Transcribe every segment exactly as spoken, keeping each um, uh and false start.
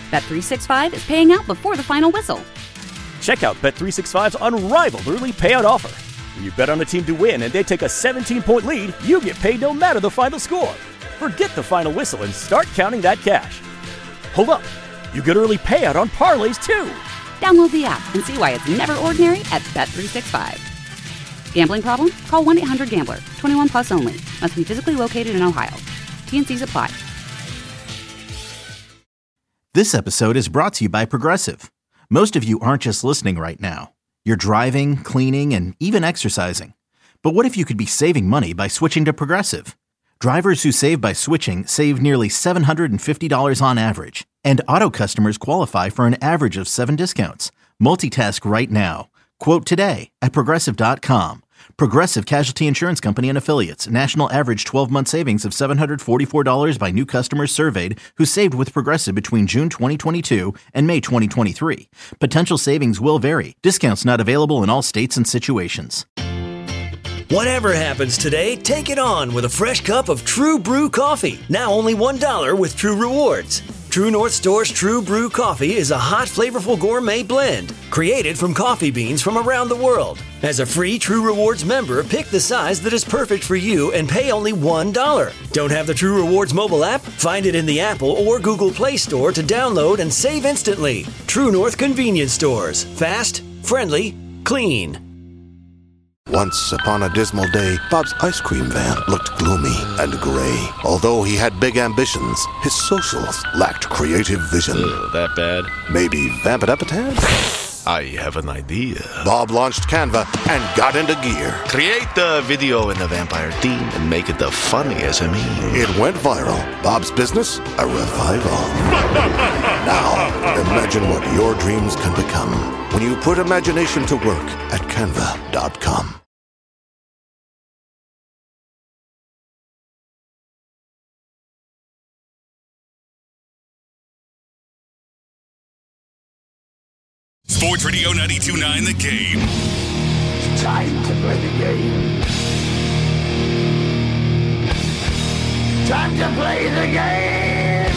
Bet three sixty-five is paying out before the final whistle. Check out Bet three sixty-five's unrivaled early payout offer. When you bet on a team to win and they take a seventeen-point lead, you get paid no matter the final score. Forget the final whistle and start counting that cash. Hold up. You get early payout on parlays, too. Download the app and see why it's never ordinary at Bet three sixty-five. Gambling problem? Call one eight hundred gambler. twenty-one plus only. Must be physically located in Ohio. T N Cs apply. This episode is brought to you by Progressive. Most of you aren't just listening right now. You're driving, cleaning, and even exercising. But what if you could be saving money by switching to Progressive? Drivers who save by switching save nearly seven hundred fifty dollars on average. And auto customers qualify for an average of seven discounts. Multitask right now. Quote today at Progressive dot com. Progressive Casualty Insurance Company and Affiliates. National average twelve-month savings of seven hundred forty-four dollars by new customers surveyed who saved with Progressive between June twenty twenty-two and May twenty twenty-three. Potential savings will vary. Discounts not available in all states and situations. Whatever happens today, take it on with a fresh cup of True Brew coffee. Now only one dollar with True Rewards. True North Store's True Brew coffee is a hot, flavorful gourmet blend created from coffee beans from around the world. As a free True Rewards member, pick the size that is perfect for you and pay only one dollar. Don't have the True Rewards mobile app? Find it in the Apple or Google Play Store to download and save instantly. True North Convenience Stores. Fast, friendly, clean. Once upon a dismal day, Bob's ice cream van looked gloomy and gray. Although he had big ambitions, his socials lacked creative vision. Ugh, that bad? Maybe vamp it up a tad? I have an idea. Bob launched Canva and got into gear. Create the video in the vampire theme and make it the funniest of me. It went viral. Bob's business, a revival. Now, imagine what your dreams can become when you put imagination to work at canva dot com. Sports Radio ninety-two point nine The Game. It's time to play the game. Time to play the game.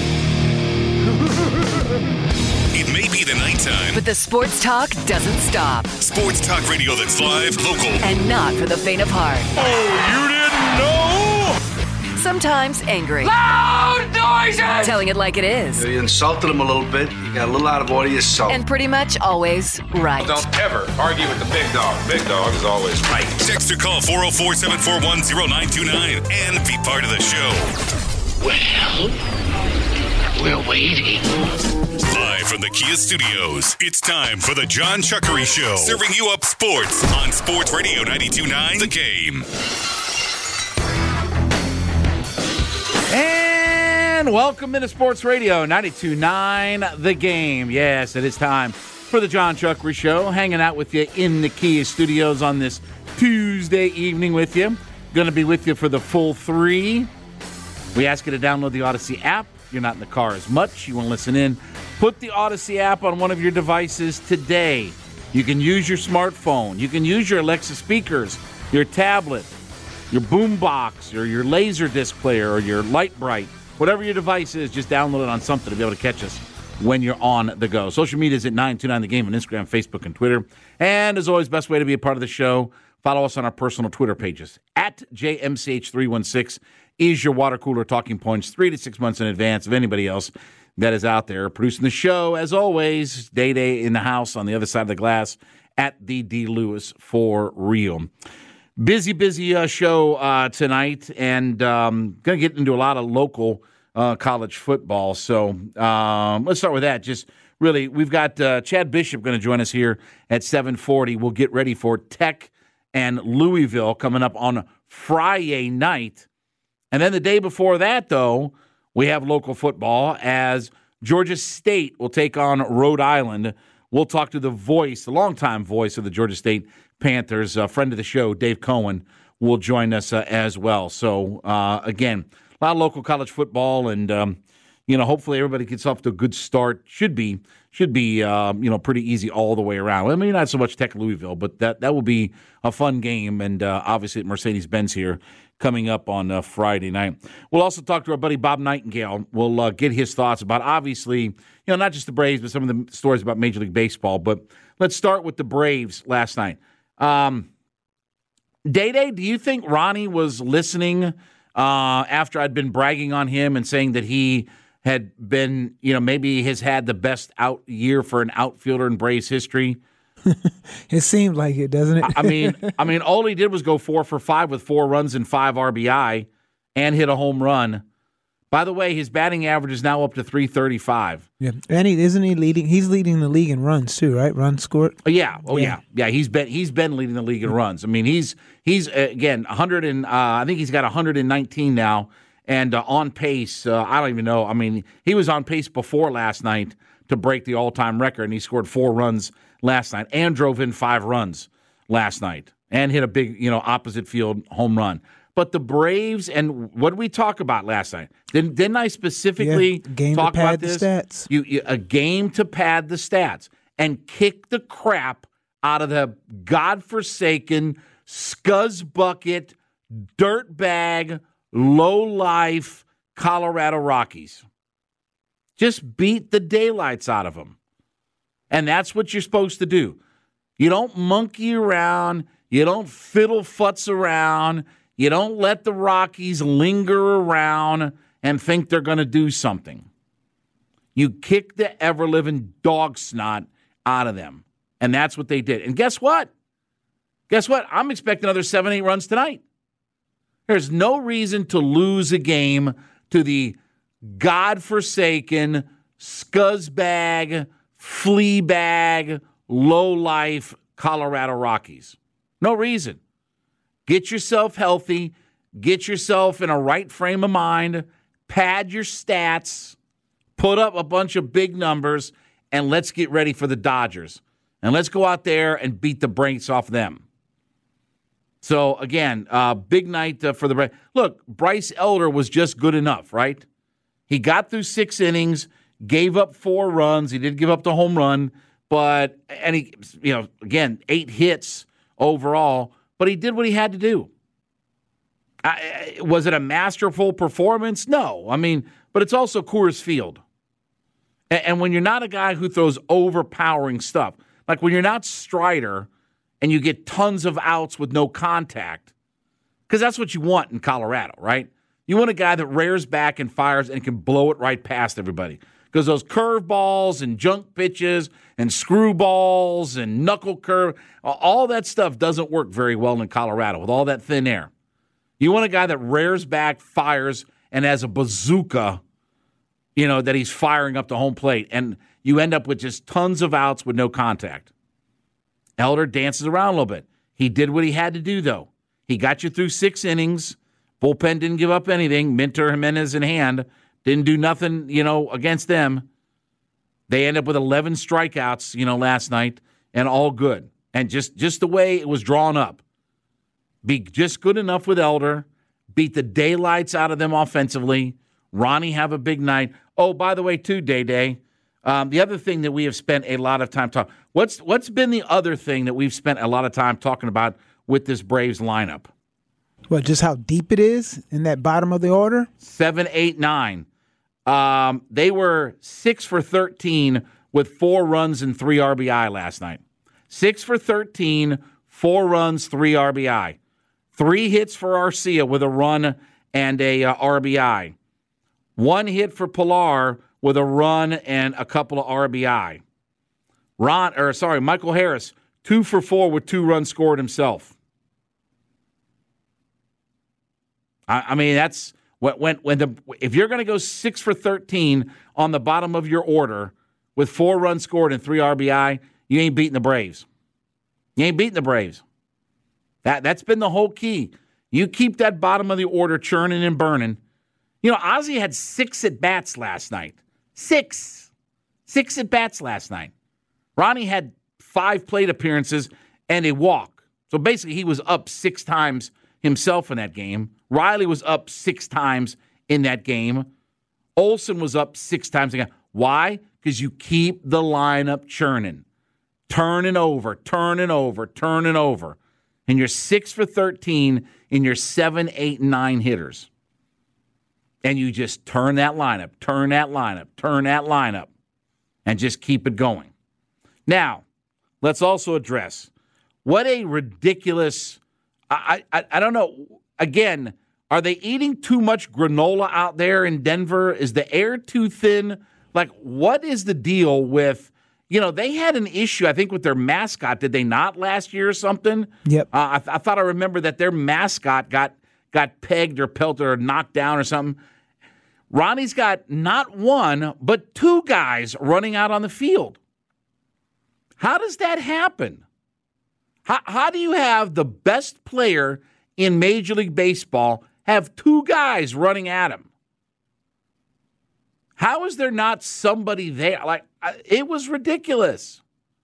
It may be the nighttime, but the sports talk doesn't stop. Sports talk radio that's live, local, and not for the faint of heart. Oh, you didn't know? Sometimes angry. Loud noises! Telling it like it is. You insulted him a little bit. You got a little out of order yourself. And pretty much always right. Don't ever argue with the big dog. Big dog is always right. Text or call four oh four, seven four one, oh nine two nine and be part of the show. Well, we're waiting. Live from the Kia Studios, it's time for the John Chuckery Show. Serving you up sports on Sports Radio ninety-two point nine The Game. And welcome into Sports Radio ninety-two point nine The Game. Yes, it is time for the John Chuckery Show. Hanging out with you in the Kia Studios on this Tuesday evening with you. Going to be with you for the full three. We ask you to download the Odyssey app. You're not in the car as much. You want to listen in. Put the Odyssey app on one of your devices today. You can use your smartphone. You can use your Alexa speakers, your tablet, your boombox, or your Laserdisc player, or your Light Bright. Whatever your device is, just download it on something to be able to catch us when you're on the go. Social media is at nine two nine The Game on Instagram, Facebook, and Twitter. And as always, best way to be a part of the show, follow us on our personal Twitter pages. At J M C H three one six is your water cooler talking points three to six months in advance of anybody else that is out there. Producing the show, as always, Day-Day in the house on the other side of the glass at the D. Lewis for real. Busy, busy uh, show uh, tonight, and um, going to get into a lot of local uh, college football. So um, let's start with that. Just really, we've got uh, Chad Bishop going to join us here at seven forty. We'll get ready for Tech and Louisville coming up on Friday night. And then the day before that, though, we have local football as Georgia State will take on Rhode Island. We'll talk to the voice, the longtime voice of the Georgia State Panthers, a friend of the show, Dave Cohen, will join us uh, as well. So, uh, again, a lot of local college football, and, um, you know, hopefully everybody gets off to a good start. Should be, should be, uh, you know, pretty easy all the way around. I mean, not so much Tech Louisville, but that, that will be a fun game, and uh, obviously at Mercedes-Benz here coming up on uh, Friday night. We'll also talk to our buddy Bob Nightingale. We'll uh, get his thoughts about, obviously, you know, not just the Braves, but some of the stories about Major League Baseball. But let's start with the Braves last night. Um, Day-Day, do you think Ronnie was listening uh, after I'd been bragging on him and saying that he had been, you know, maybe has had the best out year for an outfielder in Braves history? It seemed like it, doesn't it? I mean, I mean, all he did was go four for five with four runs and five R B I and hit a home run. By the way, his batting average is now up to three thirty-five. Yeah, and he isn't he leading? He's leading the league in runs too, right? Runs scored. Oh yeah, oh yeah, yeah. yeah. He's been he's been leading the league in runs. I mean, he's he's uh, again one hundred and uh, I think he's got one hundred nineteen now, and uh, on pace. Uh, I don't even know. I mean, he was on pace before last night to break the all-time record, and he scored four runs last night and drove in five runs last night and hit a big, you know, opposite field home run. But the Braves, and what did we talk about last night? Didn't, didn't I specifically yeah, game talk to pad about this? The stats. You, you, a game to pad the stats and kick the crap out of the godforsaken, scuzz bucket, dirtbag, low-life Colorado Rockies. Just beat the daylights out of them. And that's what you're supposed to do. You don't monkey around. You don't fiddle futz around. You don't let the Rockies linger around and think they're going to do something. You kick the ever-living dog snot out of them. And that's what they did. And guess what? Guess what? I'm expecting another seven, eight runs tonight. There's no reason to lose a game to the godforsaken, scuzzbag, flea bag, low-life Colorado Rockies. No reason. Get yourself healthy. Get yourself in a right frame of mind. Pad your stats. Put up a bunch of big numbers, and let's get ready for the Dodgers. And let's go out there and beat the brakes off them. So, again, uh, big night uh, for the Braves. Look, Bryce Elder was just good enough, right? He got through six innings, gave up four runs. He did give up the home run, but, and he, you know, again, eight hits overall, but he did what he had to do. I, was it a masterful performance? No. I mean, but it's also Coors Field. And, and when you're not a guy who throws overpowering stuff, like when you're not Strider and you get tons of outs with no contact, because that's what you want in Colorado, right? You want a guy that rears back and fires and can blow it right past everybody. Because those curveballs and junk pitches and screwballs and knuckle curve, all that stuff doesn't work very well in Colorado with all that thin air. You want a guy that rears back, fires, and has a bazooka, you know, that he's firing up the home plate. And you end up with just tons of outs with no contact. Elder dances around a little bit. He did what he had to do, though. He got you through six innings. Bullpen didn't give up anything. Minter Jimenez in hand. Didn't do nothing, you know, against them. They end up with eleven strikeouts, you know, last night, and all good. And just, just the way it was drawn up. Be just good enough with Elder. Beat the daylights out of them offensively. Ronnie have a big night. Oh, by the way, too, Day-Day, um, the other thing that we have spent a lot of time talking, what's what's been the other thing that we've spent a lot of time talking about with this Braves lineup? Well, just how deep it is in that bottom of the order? Seven, eight, nine. Um, they were six for thirteen with four runs and three R B I last night. Six for thirteen, four runs, three R B I. Three hits for Arcia with a run and a uh, R B I. One hit for Pilar with a run and a couple of R B I. Ron, or sorry, Michael Harris, two for four with two runs scored himself. I, I mean, that's when when, when the if you're going to go six for thirteen on the bottom of your order with four runs scored and three R B I, you ain't beating the Braves. You ain't beating the Braves. That that's been the whole key. You keep that bottom of the order churning and burning. You know, Ozzie had six at bats last night. Six, six at bats last night. Ronnie had five plate appearances and a walk. So basically, he was up six times himself in that game. Riley was up six times in that game. Olsen was up six times again. Why? Because you keep the lineup churning, turning over, turning over, turning over. and you're six for thirteen in your seven, eight, and nine hitters, and you just turn that lineup, turn that lineup, turn that lineup, and just keep it going. Now, let's also address what a ridiculous, I, I, I don't know, again, are they eating too much granola out there in Denver? Is the air too thin? Like, what is the deal with, you know, they had an issue, I think, with their mascot. Did they not last year or something? Yep. Uh, I, th- I thought I remember that their mascot got got pegged or pelted or knocked down or something. Ronnie's got not one, but two guys running out on the field. How does that happen? How, how do you have the best player in Major League Baseball have two guys running at him? How is there not somebody there? Like, it was ridiculous.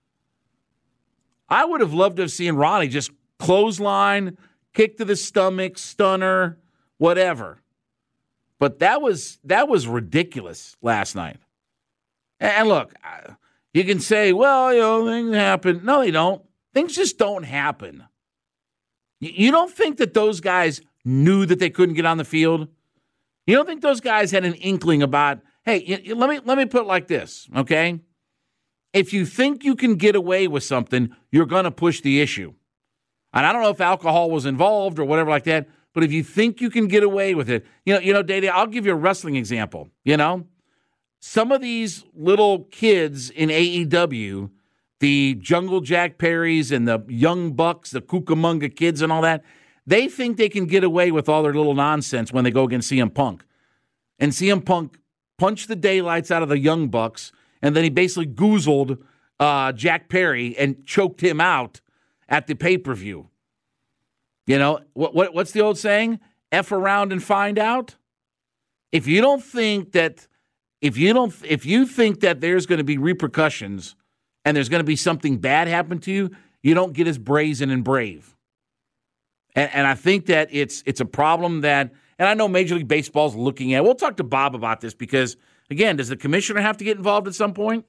I would have loved to have seen Ronnie just clothesline, kick to the stomach, stunner, whatever. But that was that was ridiculous last night. And look, you can say, well, you know, things happen. No, they don't. Things just don't happen. You don't think that those guys knew that they couldn't get on the field? You don't think those guys had an inkling about, hey, let me let me put it like this, okay? If you think you can get away with something, you're going to push the issue. And I don't know if alcohol was involved or whatever like that, but if you think you can get away with it, you know, you know, Dede, I'll give you a wrestling example, you know? Some of these little kids in A E W, the Jungle Jack Perrys and the Young Bucks, the Cucamonga kids and all that, they think they can get away with all their little nonsense when they go against C M Punk. And C M Punk punched the daylights out of the Young Bucks, and then he basically goozled uh, Jack Perry and choked him out at the pay-per-view. You know, what, what what's the old saying? F around and find out? If you don't think that, if you don't, if you think that there's going to be repercussions and there's going to be something bad happen to you, you don't get as brazen and brave. And, and I think that it's it's a problem that, and I know Major League Baseball's looking at. We'll talk to Bob about this because, again, does the commissioner have to get involved at some point?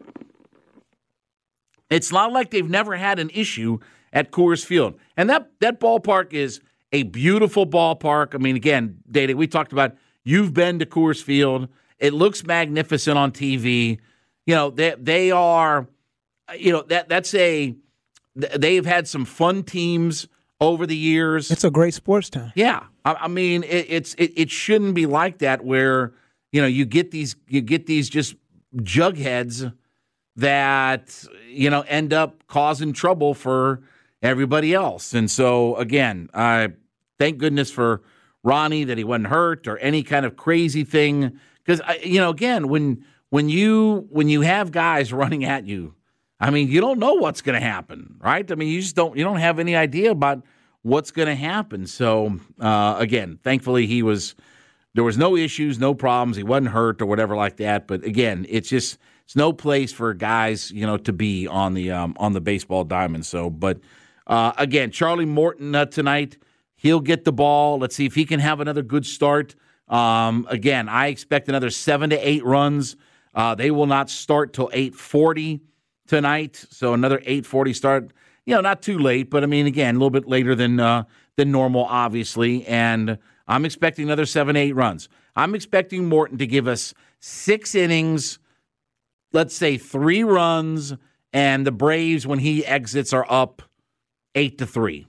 It's not like they've never had an issue at Coors Field. And that, that ballpark is a beautiful ballpark. I mean, again, Dede, we talked about, you've been to Coors Field. It looks magnificent on T V. You know, they they are, you know, that that's a, they've had some fun teams over the years. It's a great sports town. Yeah. I, I mean, it, it's it, it shouldn't be like that where, you know, you get these you get these just jugheads that, you know, end up causing trouble for everybody else. And so, again, I thank goodness for Ronnie that he wasn't hurt or any kind of crazy thing. Because, you know, again, when when you when you have guys running at you, I mean, you don't know what's going to happen, right? I mean, you just don't you don't have any idea about what's going to happen. So, uh, again, thankfully he was there was no issues, no problems. He wasn't hurt or whatever like that. But again, it's just it's no place for guys, you know, to be on the um, on the baseball diamond. So, but uh, again, Charlie Morton uh, tonight, he'll get the ball. Let's see if he can have another good start. Um, again, I expect another seven to eight runs. Uh, they will not start till eight forty tonight, so another eight forty start. You know, not too late, but I mean, again, a little bit later than uh, than normal, obviously. And I'm expecting another seven, eight runs. I'm expecting Morton to give us six innings, let's say three runs, and the Braves, when he exits, are up eight to three.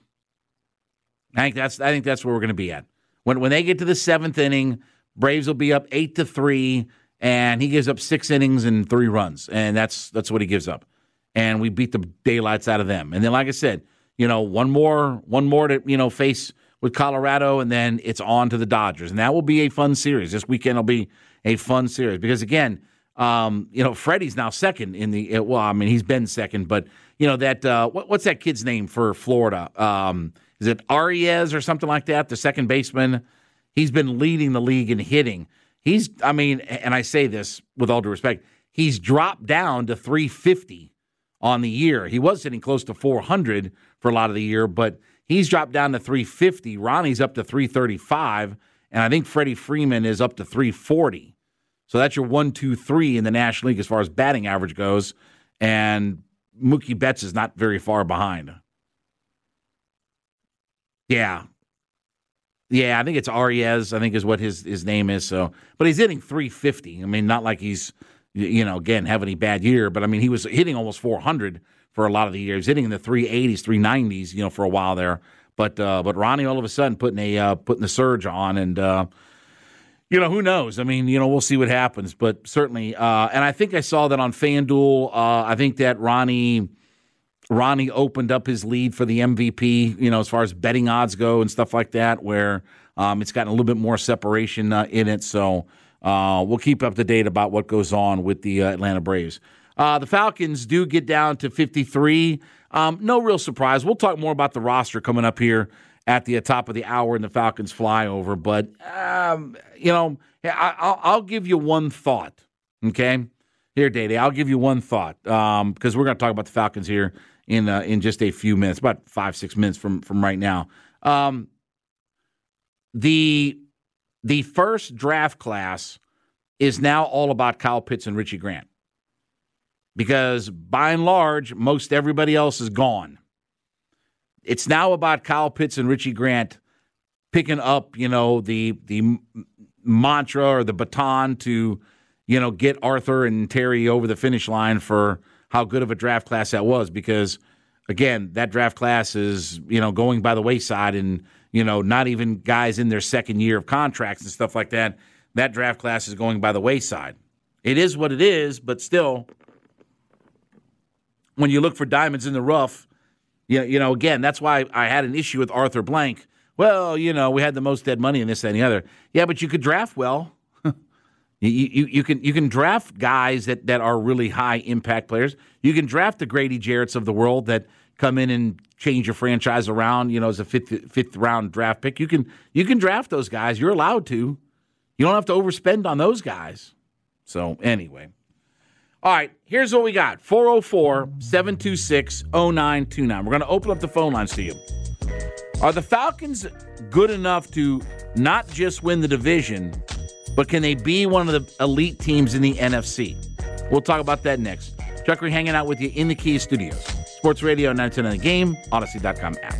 I think that's I think that's where we're going to be at. When when they get to the seventh inning, Braves will be up eight to three, and he gives up six innings and three runs, and that's that's what he gives up. And we beat the daylights out of them. And then, like I said, you know, one more one more to you know face with Colorado, and then it's on to the Dodgers, and that will be a fun series. This weekend will be a fun series because again, um, you know, Freddie's now second in the well, I mean, he's been second, but you know that uh, what, what's that kid's name for Florida? Um, Is it Arias or something like that, the second baseman? He's been leading the league in hitting. He's, I mean, and I say this with all due respect, he's dropped down to three fifty on the year. He was sitting close to four hundred for a lot of the year, but he's dropped down to three fifty. Ronnie's up to three thirty-five, and I think Freddie Freeman is up to three forty. So that's your one, two, three in the National League as far as batting average goes, and Mookie Betts is not very far behind. Yeah. Yeah, I think it's Arias, I think is what his, his name is. So, but he's hitting three fifty. I mean, not like he's, you know, again, having a bad year, but I mean, he was hitting almost four hundred for a lot of the years, hitting in the three eighties, three nineties, you know, for a while there. But uh, but Ronnie all of a sudden putting a uh, putting the surge on, and uh, you know, who knows? I mean, you know, we'll see what happens. But certainly, uh, and I think I saw that on FanDuel. Uh, I think that Ronnie. Ronnie opened up his lead for the M V P, you know, as far as betting odds go and stuff like that, where um, it's gotten a little bit more separation uh, in it. So uh, we'll keep up to date about what goes on with the uh, Atlanta Braves. Uh, the Falcons do get down to fifty-three. Um, no real surprise. We'll talk more about the roster coming up here at the uh, top of the hour in the Falcons flyover. But, um, you know, I, I'll, I'll give you one thought, okay? Here, Day-Day, I'll give you one thought um, because we're going to talk about the Falcons here in uh, in just a few minutes, about five, six minutes from, from right now. Um, the the first draft class is now all about Kyle Pitts and Richie Grant because, by and large, most everybody else is gone. It's now about Kyle Pitts and Richie Grant picking up, you know, the the mantra or the baton to, you know, get Arthur and Terry over the finish line for how good of a draft class that was because, again, that draft class is, you know, going by the wayside and, you know, not even guys in their second year of contracts and stuff like that. That draft class is going by the wayside. It is what it is, but still, when you look for diamonds in the rough, you know, you know, again, that's why I had an issue with Arthur Blank. Well, you know, we had the most dead money in this, that, and the other. Yeah, but you could draft well. You, you you can you can draft guys that, that are really high impact players. You can draft the Grady Jarretts of the world that come in and change your franchise around, you know, as a fifth fifth round draft pick. You can you can draft those guys. You're allowed to. You don't have to overspend on those guys. So anyway. All right, here's what we got. four oh four, seven two six, oh nine two nine. We're going to open up the phone lines to you. Are the Falcons good enough to not just win the division, but can they be one of the elite teams in the N F C? We'll talk about that next. Chuckery hanging out with you in the Kia Studios. Sports Radio nine ten on the Game, Odyssey dot com app.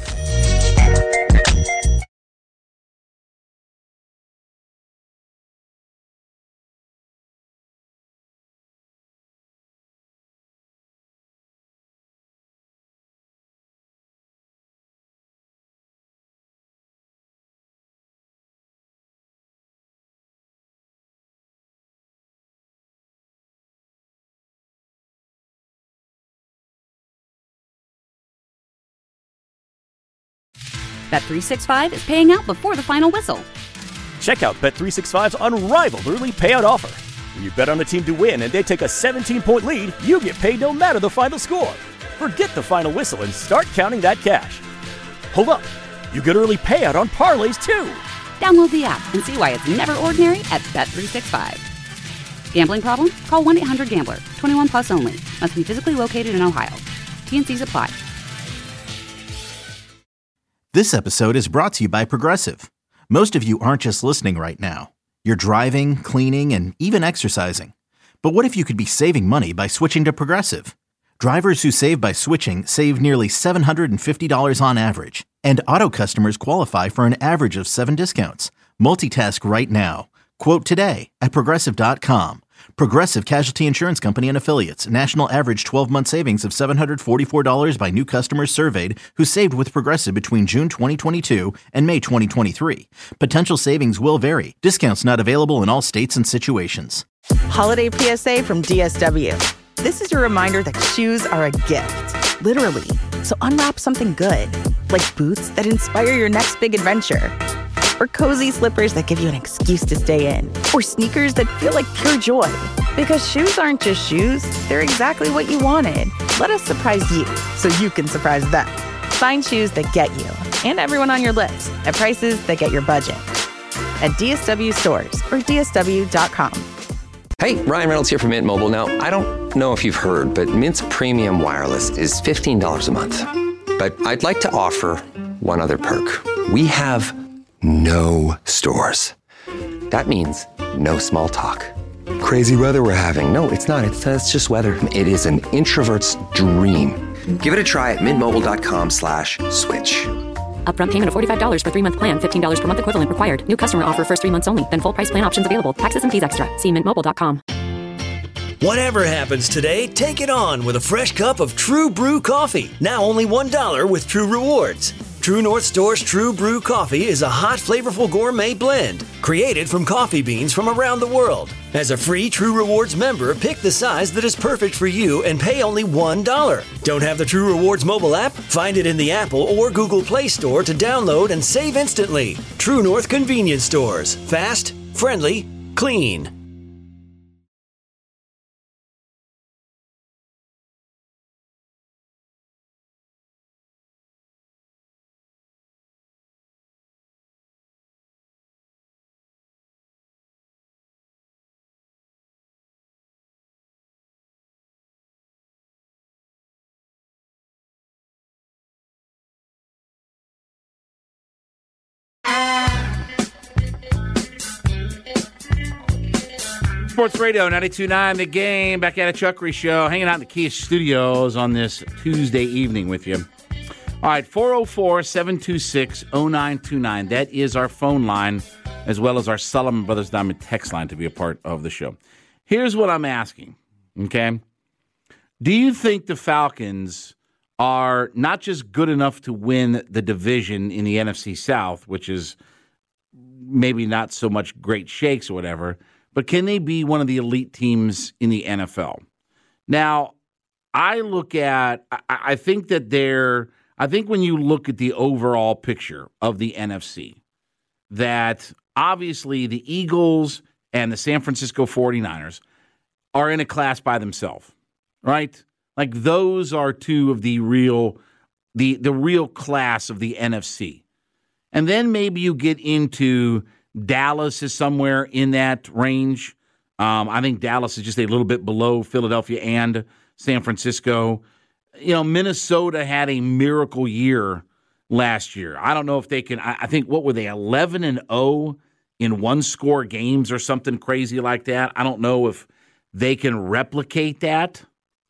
Bet three sixty-five is paying out before the final whistle. Check out Bet three sixty-five's unrivaled early payout offer. When you bet on a team to win and they take a seventeen-point lead, you get paid no matter the final score. Forget the final whistle and start counting that cash. Hold up. You get early payout on parlays, too. Download the app and see why it's never ordinary at Bet three sixty-five. Gambling problem? Call one eight hundred gambler. twenty-one plus only. Must be physically located in Ohio. T and C's apply. This episode is brought to you by Progressive. Most of you aren't just listening right now. You're driving, cleaning, and even exercising. But what if you could be saving money by switching to Progressive? Drivers who save by switching save nearly seven hundred fifty dollars on average. And auto customers qualify for an average of seven discounts. Multitask right now. Quote today at Progressive dot com. Progressive Casualty Insurance Company and Affiliates. National average twelve-month savings of seven hundred forty-four dollars by new customers surveyed who saved with Progressive between June twenty twenty-two and May twenty twenty-three. Potential savings will vary. Discounts not available in all states and situations. Holiday P S A from D S W. This is your reminder that shoes are a gift. Literally. So unwrap something good. Like boots that inspire your next big adventure. Or cozy slippers that give you an excuse to stay in. Or sneakers that feel like pure joy. Because shoes aren't just shoes, they're exactly what you wanted. Let us surprise you, so you can surprise them. Find shoes that get you, and everyone on your list, at prices that get your budget. At D S W stores, or D S W dot com. Hey, Ryan Reynolds here from Mint Mobile. Now, I don't know if you've heard, but Mint's premium wireless is fifteen dollars a month. But I'd like to offer one other perk. We have no stores. That means no small talk. Crazy weather we're having. No, it's not. It's, uh, it's just weather. It is an introvert's dream. Give it a try at mintmobile.com slash switch. Upfront payment of forty-five dollars for three-month plan, fifteen dollars per month equivalent required. New customer offer first three months only. Then full price plan options available. Taxes and fees extra. See mint mobile dot com. Whatever happens today, take it on with a fresh cup of True Brew coffee. Now only one dollar with True Rewards. True North Store's True Brew coffee is a hot, flavorful gourmet blend created from coffee beans from around the world. As a free True Rewards member, pick the size that is perfect for you and pay only one dollar. Don't have the True Rewards mobile app? Find it in the Apple or Google Play Store to download and save instantly. True North Convenience Stores. Fast, friendly, clean. Sports Radio ninety-two point nine The Game, back at a Chuckery Show, hanging out in the Kia Studios on this Tuesday evening with you. All right, four oh four, seven two six, oh nine two nine. That is our phone line, as well as our Solomon Brothers Diamond text line to be a part of the show. Here's what I'm asking, okay? Do you think the Falcons are not just good enough to win the division in the N F C South, which is maybe not so much great shakes or whatever, but can they be one of the elite teams in the N F L? Now, I look at, I, I think that they're, I think when you look at the overall picture of the N F C, that obviously the Eagles and the San Francisco forty-niners are in a class by themselves, right? Like those are two of the real, the, the real class of the N F C. And then maybe you get into Dallas is somewhere in that range. Um, I think Dallas is just a little bit below Philadelphia and San Francisco. You know, Minnesota had a miracle year last year. I don't know if they can. I, I think, what were they, eleven and oh in one-score games or something crazy like that? I don't know if they can replicate that.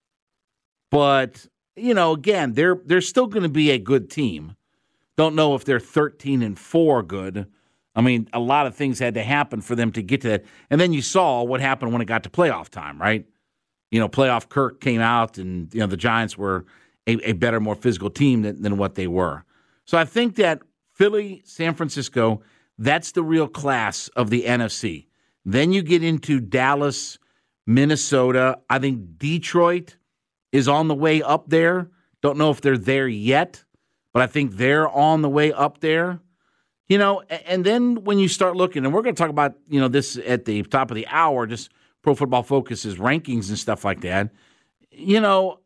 But, you know, again, they're they're still going to be a good team. Don't know if they're thirteen and four good. I mean, a lot of things had to happen for them to get to that. And then you saw what happened when it got to playoff time, right? You know, playoff Kirk came out, and, you know, the Giants were a, a better, more physical team than, than what they were. So I think that Philly, San Francisco, that's the real class of the N F C. Then you get into Dallas, Minnesota. I think Detroit is on the way up there. Don't know if they're there yet, but I think they're on the way up there. You know, and then when you start looking, and we're going to talk about, you know, this at the top of the hour, just Pro Football Focus's rankings and stuff like that. You know,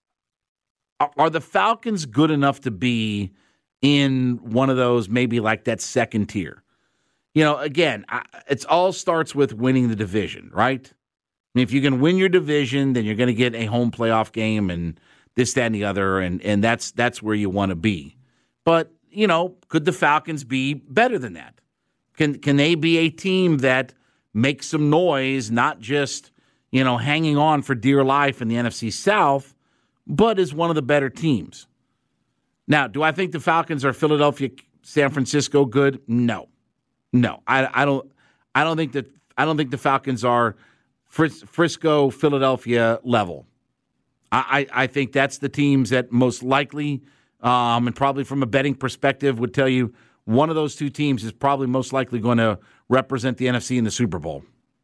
are the Falcons good enough to be in one of those, maybe like that second tier? You know, again, it all starts with winning the division, right? I mean, if you can win your division, then you're going to get a home playoff game and this, that, and the other, and, and that's that's where you want to be. But you know, could the Falcons be better than that? Can can they be a team that makes some noise, not just, you know, hanging on for dear life in the N F C South, but is one of the better teams? Now, do I think the Falcons are Philadelphia, San Francisco good? No. No. I, I don't I don't think that I don't think the Falcons are Fris- Frisco, Philadelphia level. I, I, I think that's the teams that most likely Um, and probably from a betting perspective would tell you one of those two teams is probably most likely going to represent the N F C in the Super Bowl.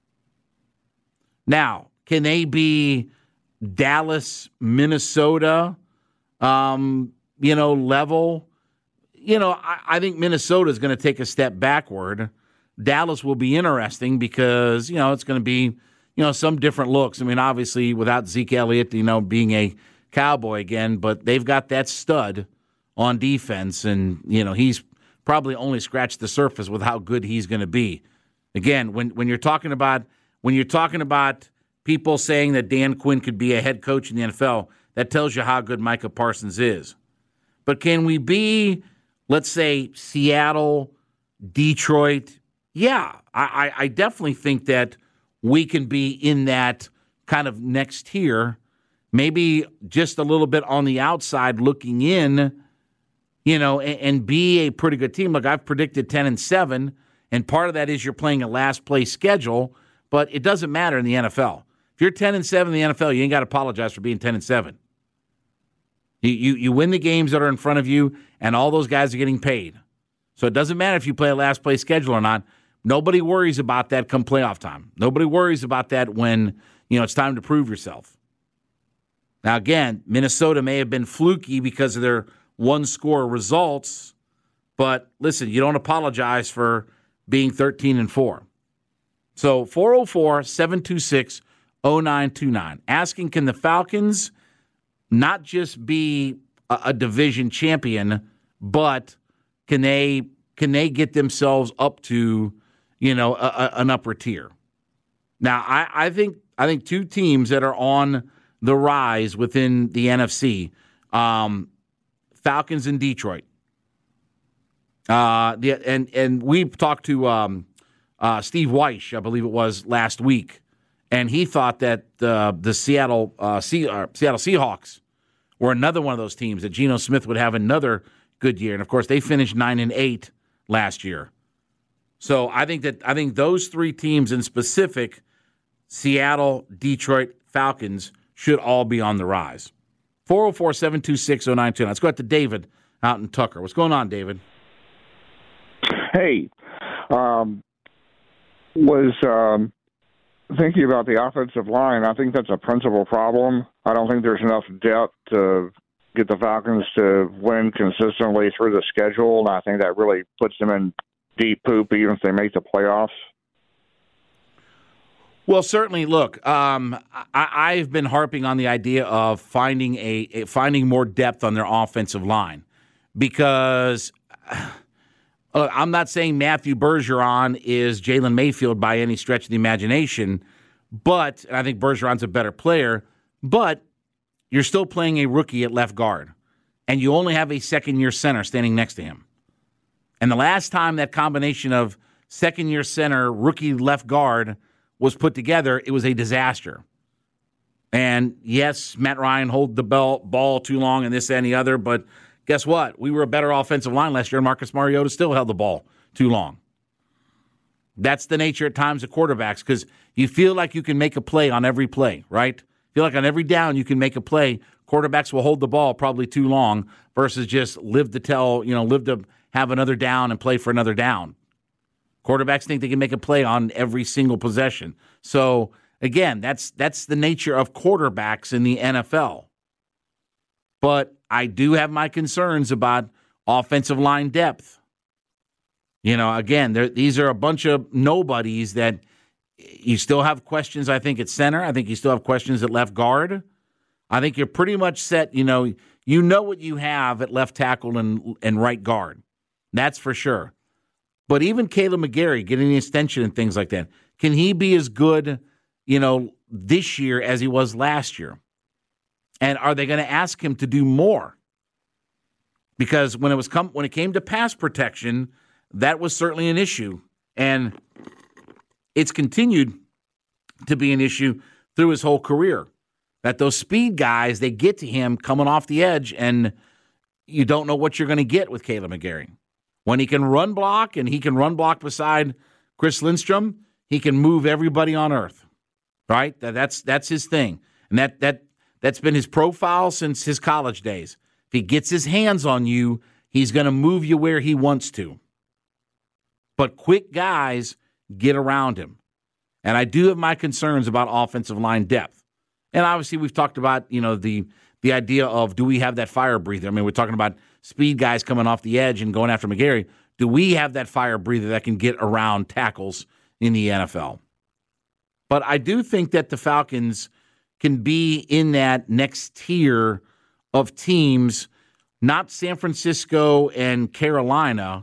Now, can they be Dallas, Minnesota, um, you know, level? You know, I, I think Minnesota is going to take a step backward. Dallas will be interesting because, you know, it's going to be, you know, some different looks. I mean, obviously, without Zeke Elliott, you know, being a Cowboy again, but they've got that stud on defense, and, you know, he's probably only scratched the surface with how good he's going to be. Again, when when you're talking about when you're talking about people saying that Dan Quinn could be a head coach in the N F L, that tells you how good Micah Parsons is. But can we be, let's say, Seattle, Detroit? Yeah, I, I definitely think that we can be in that kind of next tier. Maybe just a little bit on the outside looking in, you know, and, and be a pretty good team. Look, I've predicted ten and seven, and part of that is you're playing a last place schedule, but it doesn't matter in the N F L. If you're ten and seven in the N F L, you ain't got to apologize for being ten and seven. You, you you win the games that are in front of you, and all those guys are getting paid. So it doesn't matter if you play a last place schedule or not. Nobody worries about that come playoff time. Nobody worries about that when, you know, it's time to prove yourself. Now, again, Minnesota may have been fluky because of their one-score results, but listen, you don't apologize for being thirteen and four. So four oh four, seven two six, oh nine two nine. Asking, can the Falcons not just be a, a division champion, but can they can they get themselves up to, you know, a, a, an upper tier? Now, I, I think I think two teams that are on the rise within the N F C, um, Falcons and Detroit. Uh, the, and and we talked to um, uh, Steve Weish, I believe it was last week, and he thought that uh, the Seattle uh, C, uh, Seattle Seahawks were another one of those teams that Geno Smith would have another good year. And of course, they finished nine and eight last year. So I think that I think those three teams in specific, Seattle, Detroit, Falcons, should all be on the rise. four oh four, seven two six, oh nine two nine. Let's go out to David out in Tucker. What's going on, David? Hey, um, was um, thinking about the offensive line. I think that's a principal problem. I don't think there's enough depth to get the Falcons to win consistently through the schedule, and I think that really puts them in deep poop even if they make the playoffs. Well, certainly. Look, um, I, I've been harping on the idea of finding a, a finding more depth on their offensive line because uh, I'm not saying Matthew Bergeron is Jalen Mayfield by any stretch of the imagination, but and I think Bergeron's a better player. But you're still playing a rookie at left guard, and you only have a second-year center standing next to him. And the last time that combination of second-year center, rookie left guard was put together, it was a disaster. And yes, Matt Ryan hold the ball, ball too long and this and the other, but guess what? We were a better offensive line last year, and Marcus Mariota still held the ball too long. That's the nature at times of quarterbacks because you feel like you can make a play on every play, right? Feel like on every down you can make a play. Quarterbacks will hold the ball probably too long versus just live to tell, you know, live to have another down and play for another down. Quarterbacks think they can make a play on every single possession. So, again, that's that's the nature of quarterbacks in the N F L. But I do have my concerns about offensive line depth. You know, again, these are a bunch of nobodies that you still have questions, I think, at center. I think you still have questions at left guard. I think you're pretty much set, you know, you know what you have at left tackle and, and right guard. That's for sure. But even Caleb McGarry getting the extension and things like that, can he be as good, you know, this year as he was last year? And are they going to ask him to do more? Because when it was come when it came to pass protection, that was certainly an issue, and it's continued to be an issue through his whole career. That those speed guys, they get to him coming off the edge, and you don't know what you're going to get with Caleb McGarry. When he can run block, and he can run block beside Chris Lindstrom, he can move everybody on earth, right? That, that's that's his thing. And that that that's been his profile since his college days. If he gets his hands on you, he's going to move you where he wants to. But quick guys get around him. And I do have my concerns about offensive line depth. And obviously we've talked about, you know, the the idea of do we have that fire breather? I mean, we're talking about speed guys coming off the edge and going after McGarry. Do we have that fire breather that can get around tackles in the N F L? But I do think that the Falcons can be in that next tier of teams, not San Francisco and Carolina,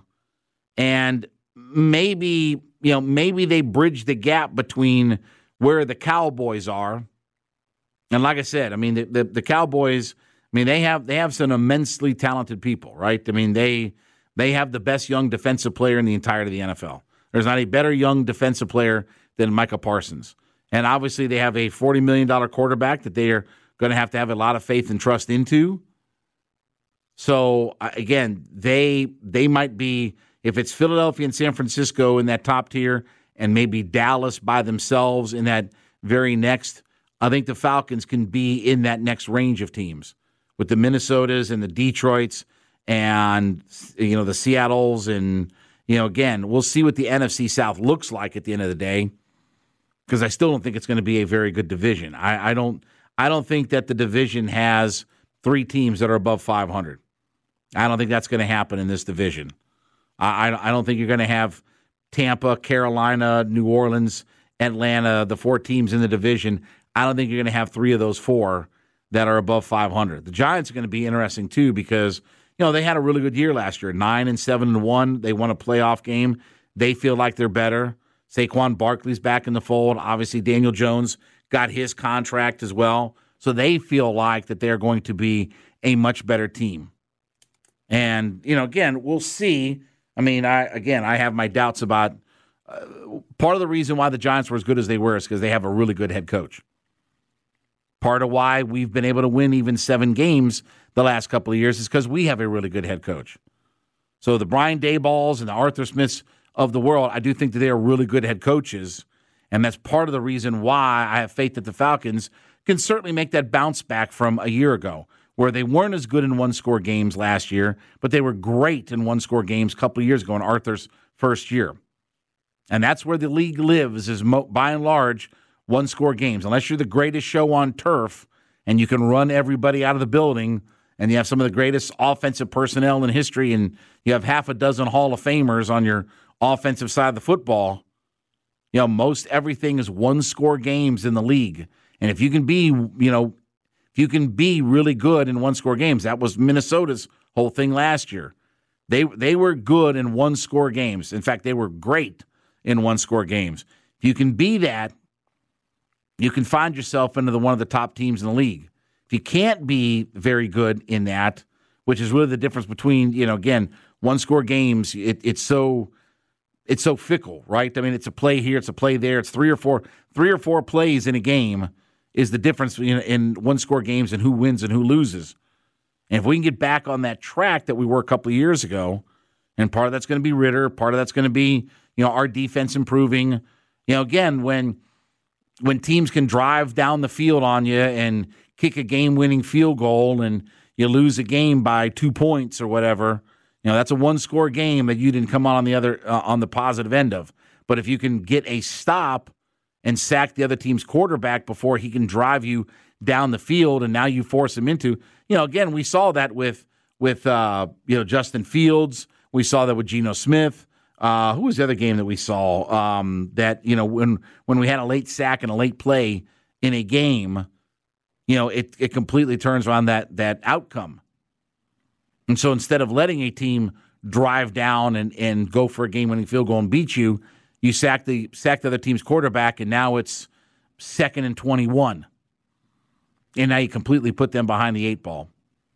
and maybe, you know, maybe they bridge the gap between where the Cowboys are. And like I said, I mean, the, the, the Cowboys, I mean, they have they have some immensely talented people, right? I mean, they they have the best young defensive player in the entirety of the N F L. There's not a better young defensive player than Micah Parsons. And obviously they have a forty million dollars quarterback that they are going to have to have a lot of faith and trust into. So, uh, again, they they might be, if it's Philadelphia and San Francisco in that top tier and maybe Dallas by themselves in that very next, I think the Falcons can be in that next range of teams with the Minnesotas and the Detroits and, you know, the Seattles. And, you know, again, we'll see what the N F C South looks like at the end of the day, because I still don't think it's going to be a very good division. I, I don't I don't think that the division has three teams that are above five hundred. I don't think that's going to happen in this division. I, I, I don't think you're going to have Tampa, Carolina, New Orleans, Atlanta, the four teams in the division. I don't think you're going to have three of those four that are above five hundred. The Giants are going to be interesting, too, because, you know, they had a really good year last year, nine and seven and one. They won a playoff game. They feel like they're better. Saquon Barkley's back in the fold. Obviously, Daniel Jones got his contract as well. So they feel like that they're going to be a much better team. And, you know, again, we'll see. I mean, I again, I have my doubts about uh, part of the reason why the Giants were as good as they were is because they have a really good head coach. Part of why we've been able to win even seven games the last couple of years is because we have a really good head coach. So the Brian Dayballs and the Arthur Smiths of the world, I do think that they are really good head coaches, and that's part of the reason why I have faith that the Falcons can certainly make that bounce back from a year ago, where they weren't as good in one-score games last year, but they were great in one-score games a couple of years ago in Arthur's first year. And that's where the league lives, is mo- by and large one-score games. Unless you're the greatest show on turf and you can run everybody out of the building and you have some of the greatest offensive personnel in history and you have half a dozen Hall of Famers on your offensive side of the football, you know, most everything is one-score games in the league. And if you can be, you know, if you can be really good in one-score games, that was Minnesota's whole thing last year. They they were good in one-score games. In fact, they were great in one-score games. If you can be that, you can find yourself into the one of the top teams in the league. If you can't be very good in that, which is really the difference between, you know, again, one-score games, it, it's so it's so fickle, right? I mean, it's a play here, it's a play there, it's three or four three or four plays in a game is the difference in, in one-score games and who wins and who loses. And if we can get back on that track that we were a couple of years ago, and part of that's going to be Ritter, part of that's going to be, you know, our defense improving. You know, again, when when teams can drive down the field on you and kick a game-winning field goal and you lose a game by two points or whatever, you know, that's a one-score game that you didn't come on on the other uh, on the positive end of. But if you can get a stop and sack the other team's quarterback before he can drive you down the field, and now you force him into, you know, again, we saw that with with uh, you know, Justin Fields. We saw that with Geno Smith. Uh, who was the other game that we saw um, that, you know, when when we had a late sack and a late play in a game, you know, it it completely turns around that that outcome. And so instead of letting a team drive down and, and go for a game-winning field goal and beat you, you sack the sack the other team's quarterback, and now it's second and twenty-one. And now you completely put them behind the eight ball.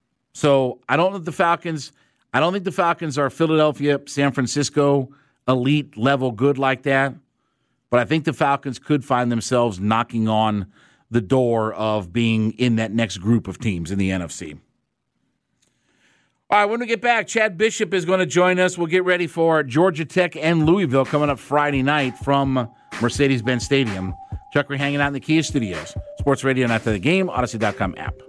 So I don't think the Falcons, I don't think the Falcons are Philadelphia, San Francisco, elite level good like that. But I think the Falcons could find themselves knocking on the door of being in that next group of teams in the N F C. All right, when we get back, Chad Bishop is going to join us. We'll get ready for Georgia Tech and Louisville coming up Friday night from Mercedes-Benz Stadium. Chuck, we're hanging out in the Kia Studios. Sports Radio and After the Game, Odyssey dot com app.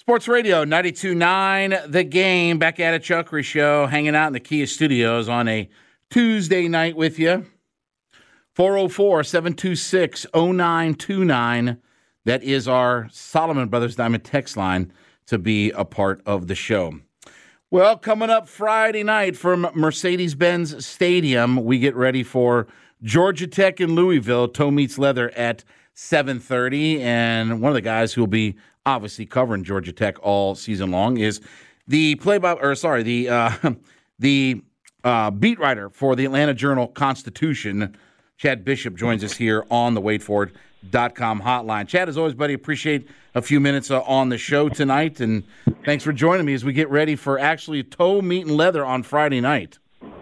Sports Radio ninety-two point nine, The Game. Back at a Chuckery Show, hanging out in the Kia Studios on a Tuesday night with you. four oh four, seven two six, oh nine two nine. That is our Solomon Brothers Diamond text line to be a part of the show. Well, coming up Friday night from Mercedes-Benz Stadium, we get ready for Georgia Tech in Louisville. Toe Meets Leather at seven thirty. And one of the guys who will be obviously covering Georgia Tech all season long is the play by, or sorry, the uh, the uh, beat writer for the Atlanta Journal-Constitution. Chad Bishop joins us here on the wait for it dot com hotline. Chad, as always, buddy, appreciate a few minutes uh, on the show tonight, and thanks for joining me as we get ready for actually Toe Meat and Leather on Friday night.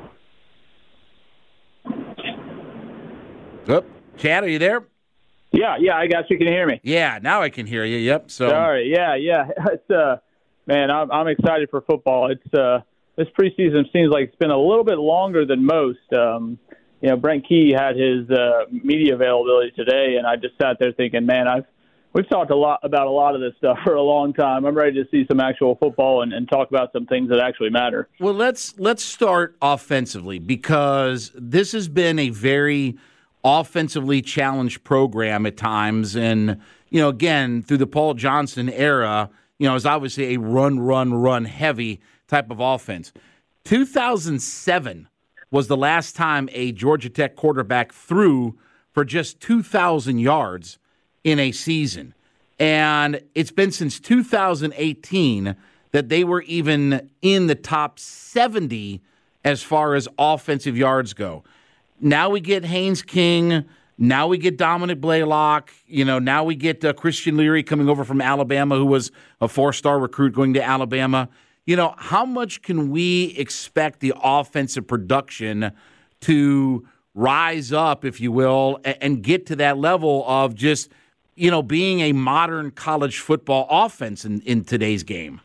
Oh, Chad, are you there? Yeah, yeah, I got you. Can you hear me? Yeah, now I can hear you. Yep. So, sorry. Yeah, yeah. It's uh, man, I'm I'm excited for football. It's uh, this preseason seems like it's been a little bit longer than most. Um, you know, Brent Key had his uh, media availability today, and I just sat there thinking, man, I've we've talked a lot about a lot of this stuff for a long time. I'm ready to see some actual football and, and talk about some things that actually matter. Well, let's let's start offensively, because this has been a very offensively challenged program at times. And, you know, again, through the Paul Johnson era, you know, it was obviously a run, run, run heavy type of offense. two thousand seven was the last time a Georgia Tech quarterback threw for just two thousand yards in a season. And it's been since two thousand eighteen that they were even in the top seventy as far as offensive yards go. Now we get Haynes King. Now we get Dominic Blaylock. You know, now we get uh, Christian Leary coming over from Alabama, who was a four-star recruit going to Alabama. You know, how much can we expect the offensive production to rise up, if you will, and, and get to that level of just, you know, being a modern college football offense in, in today's game?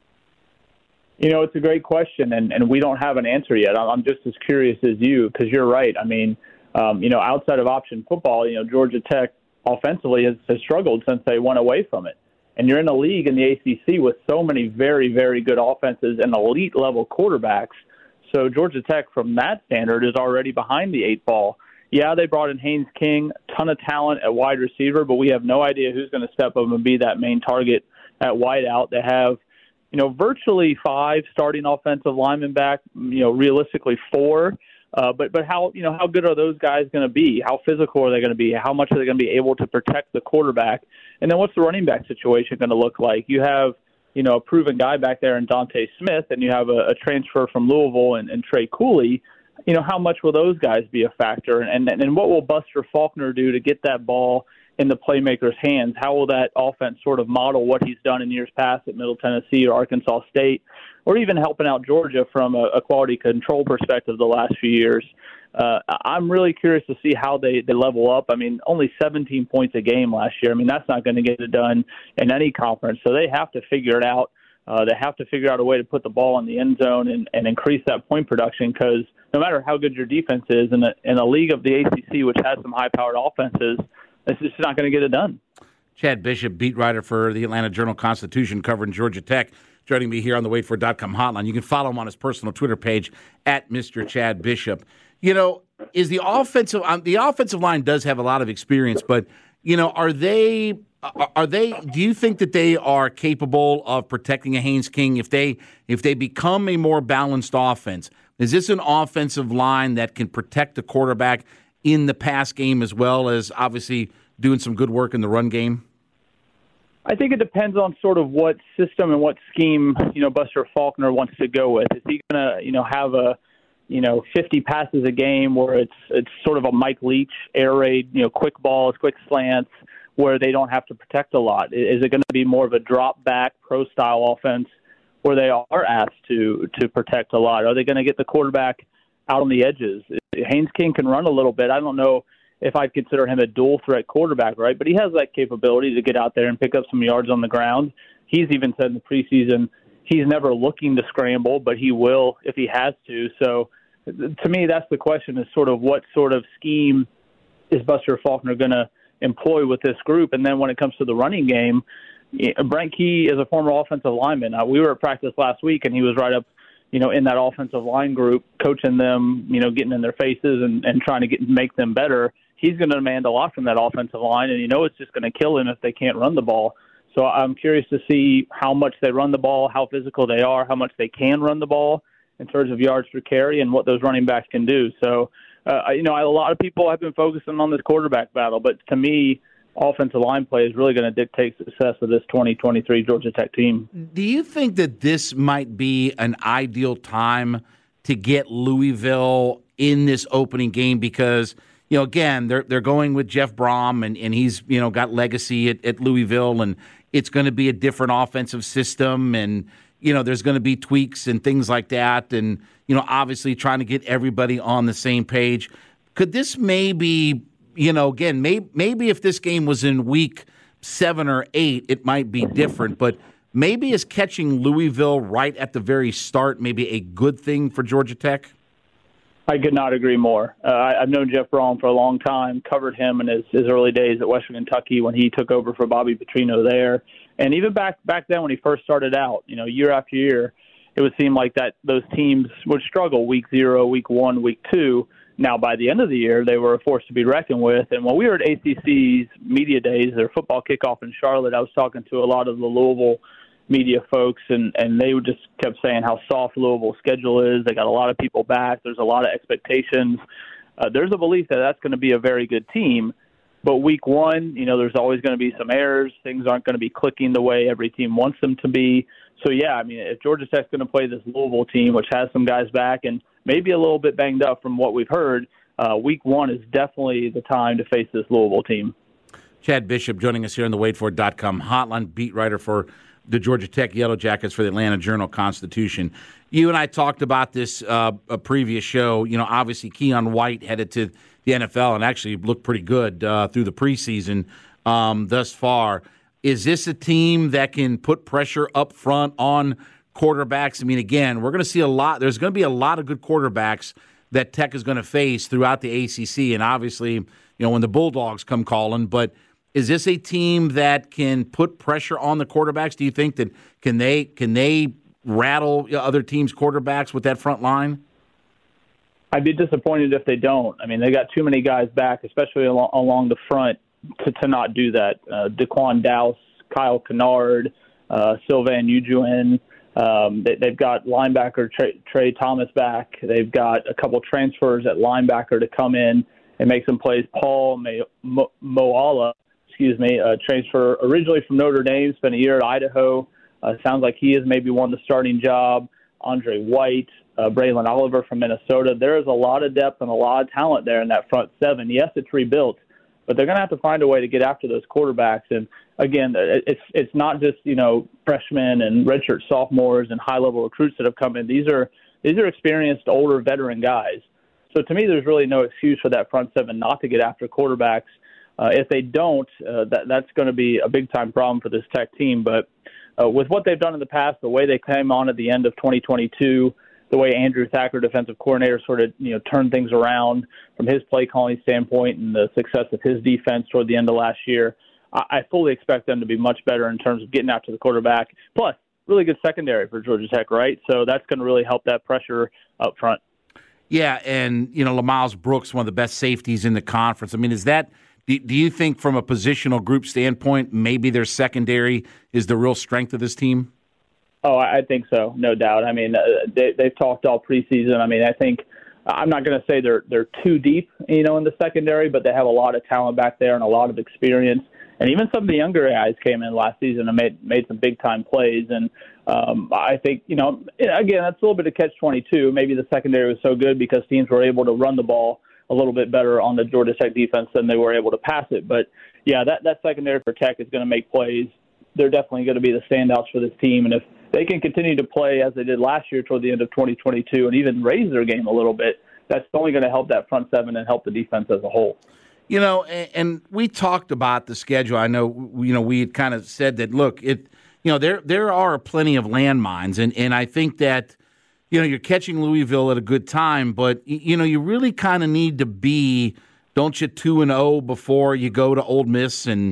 You know, it's a great question, and, and we don't have an answer yet. I'm just as curious as you, because you're right. I mean, um, you know, outside of option football, you know, Georgia Tech offensively has, has struggled since they went away from it. And you're in a league in the A C C with so many very, very good offenses and elite-level quarterbacks. So Georgia Tech, from that standard, is already behind the eight ball. Yeah, they brought in Haynes King, ton of talent at wide receiver, but we have no idea who's going to step up and be that main target at wideout. They have, you know, virtually five starting offensive linemen back, you know, realistically four. Uh, but but how, you know, how good are those guys going to be? How physical are they going to be? How much are they going to be able to protect the quarterback? And then what's the running back situation going to look like? You have, you know, a proven guy back there in Dante Smith, and you have a, a transfer from Louisville and, and Trey Cooley. You know, how much will those guys be a factor? And, and and what will Buster Faulkner do to get that ball in the playmaker's hands? How will that offense sort of model what he's done in years past at Middle Tennessee or Arkansas State, or even helping out Georgia from a, a quality control perspective the last few years? Uh, I'm really curious to see how they, they level up. I mean, only seventeen points a game last year. I mean, that's not going to get it done in any conference. So they have to figure it out. Uh, they have to figure out a way to put the ball in the end zone and, and increase that point production, because no matter how good your defense is, in a, in a league of the A C C, which has some high-powered offenses, it's just not going to get it done. Chad Bishop, beat writer for the Atlanta Journal-Constitution, covering Georgia Tech, joining me here on the wait for it dot com hotline. You can follow him on his personal Twitter page, at Mister Chad Bishop. You know, is the offensive um, the offensive line does have a lot of experience, but, you know, are they are they? Do you think that they are capable of protecting a Haynes King if they if they become a more balanced offense? Is this an offensive line that can protect the quarterback in the pass game as well as obviously doing some good work in the run game? I think it depends on sort of what system and what scheme, you know, Buster Faulkner wants to go with. Is he going to, you know, have a, you know, fifty passes a game where it's it's sort of a Mike Leach air raid, you know, quick balls, quick slants, where they don't have to protect a lot? Is it going to be more of a drop back pro style offense where they are asked to to protect a lot? Are they going to get the quarterback out on the edges? Haynes King can run a little bit. I don't know if I'd consider him a dual threat quarterback, right? But he has that capability to get out there and pick up some yards on the ground. He's even said in the preseason he's never looking to scramble, but he will if he has to. So to me, that's the question, is sort of what sort of scheme is Buster Faulkner going to employ with this group? And then when it comes to the running game, Brent Key is a former offensive lineman. Uh, we were at practice last week, and he was right up, you know, in that offensive line group, coaching them, you know, getting in their faces and, and trying to get make them better. He's going to demand a lot from that offensive line, and you know it's just going to kill him if they can't run the ball. So I'm curious to see how much they run the ball, how physical they are, how much they can run the ball in terms of yards per carry, and what those running backs can do. So, uh, you know, a lot of people have been focusing on this quarterback battle, but to me, offensive line play is really going to dictate success of this twenty twenty-three Georgia Tech team. Do you think that this might be an ideal time to get Louisville in this opening game? Because, you know, again, they're they're going with Jeff Brom, and, and he's, you know, got legacy at, at Louisville, and it's going to be a different offensive system, and, you know, there's going to be tweaks and things like that, and, you know, obviously trying to get everybody on the same page. Could this maybe, you know, again, maybe, maybe if this game was in week seven or eight, it might be different, but maybe is catching Louisville right at the very start maybe a good thing for Georgia Tech? I could not agree more. Uh, I, I've known Jeff Brom for a long time, covered him in his, his early days at Western Kentucky when he took over for Bobby Petrino there. And even back back then when he first started out, you know, year after year, it would seem like that those teams would struggle week zero, week one, week two. Now, by the end of the year, they were a force to be reckoned with. And when we were at A C C's media days, their football kickoff in Charlotte, I was talking to a lot of the Louisville media folks, and, and they just kept saying how soft Louisville's schedule is. They got a lot of people back. There's a lot of expectations. Uh, there's a belief that that's going to be a very good team. But week one, you know, there's always going to be some errors. Things aren't going to be clicking the way every team wants them to be. So, yeah, I mean, if Georgia Tech's going to play this Louisville team, which has some guys back and maybe a little bit banged up from what we've heard, uh, week one is definitely the time to face this Louisville team. Chad Bishop joining us here on the wait for it dot com hotline, beat writer for the Georgia Tech Yellow Jackets for the Atlanta Journal-Constitution. You and I talked about this uh, a previous show. You know, obviously Keon White headed to the N F L and actually looked pretty good uh, through the preseason um, thus far. Is this a team that can put pressure up front on quarterbacks? I mean, again, we're going to see a lot. There's going to be a lot of good quarterbacks that Tech is going to face throughout the A C C, and obviously, you know, when the Bulldogs come calling. But is this a team that can put pressure on the quarterbacks? Do you think that can they can they rattle other teams' quarterbacks with that front line? I'd be disappointed if they don't. I mean, they got too many guys back, especially along, along the front, to, to not do that. Uh, Daquan Dowse, Kyle Kennard, uh, Sylvain Ujuin. Um, they, they've got linebacker Trey, Trey Thomas back. They've got a couple transfers at linebacker to come in and make some plays. Paul May, Mo, Moala, excuse me, a transfer originally from Notre Dame, spent a year at Idaho. Uh, sounds like he has maybe won the starting job. Andre White, uh, Braylon Oliver from Minnesota. There is a lot of depth and a lot of talent there in that front seven. Yes, it's rebuilt, but they're going to have to find a way to get after those quarterbacks. And again, it's it's not just, you know, freshmen and redshirt sophomores and high-level recruits that have come in. These are these are experienced, older, veteran guys. So to me, there's really no excuse for that front seven not to get after quarterbacks. Uh, if they don't, uh, that that's going to be a big-time problem for this Tech team. But uh, with what they've done in the past, the way they came on at the end of twenty twenty-two, the way Andrew Thacker, defensive coordinator, sort of, you know, turned things around from his play calling standpoint and the success of his defense toward the end of last year, I, I fully expect them to be much better in terms of getting after the quarterback. Plus, really good secondary for Georgia Tech, right? So that's going to really help that pressure up front. Yeah, and, you know, Lamiles Brooks, one of the best safeties in the conference. I mean, is that do, do you think from a positional group standpoint, maybe their secondary is the real strength of this team? Oh, I think so, no doubt. I mean, uh, they, they've talked all preseason. I mean, I think I'm not going to say they're they're too deep, you know, in the secondary, but they have a lot of talent back there and a lot of experience. And even some of the younger guys came in last season and made made some big time plays. And um, I think, you know, again, that's a little bit of catch twenty-two. Maybe the secondary was so good because teams were able to run the ball a little bit better on the Georgia Tech defense than they were able to pass it. But yeah, that that secondary for Tech is going to make plays. They're definitely going to be the standouts for this team. And if they can continue to play as they did last year toward the end of twenty twenty-two and even raise their game a little bit, that's only going to help that front seven and help the defense as a whole. You know, and, and we talked about the schedule. I know, you know, we had kind of said that, look, it, you know, there there are plenty of landmines, and, and I think that, you know, you're catching Louisville at a good time, but, you know, you really kind of need to be, don't you, two and oh before you go to Ole Miss and,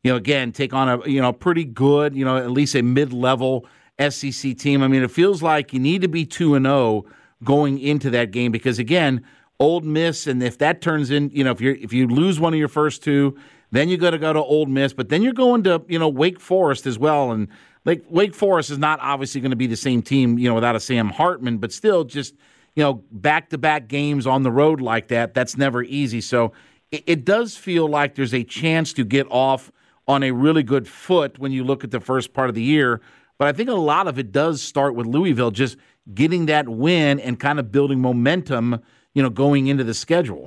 you know, again, take on a, you know, pretty good, you know, at least a mid-level S E C team. I mean, it feels like you need to be two and oh going into that game because, again, Ole Miss, and if that turns in, you know, if you if you lose one of your first two, then you got to go to Ole Miss, but then you're going to, you know, Wake Forest as well, and like Wake Forest is not obviously going to be the same team, you know, without a Sam Hartman, but still just, you know, back-to-back games on the road like that, that's never easy. So it, it does feel like there's a chance to get off on a really good foot when you look at the first part of the year. But I think a lot of it does start with Louisville just getting that win and kind of building momentum, you know, going into the schedule.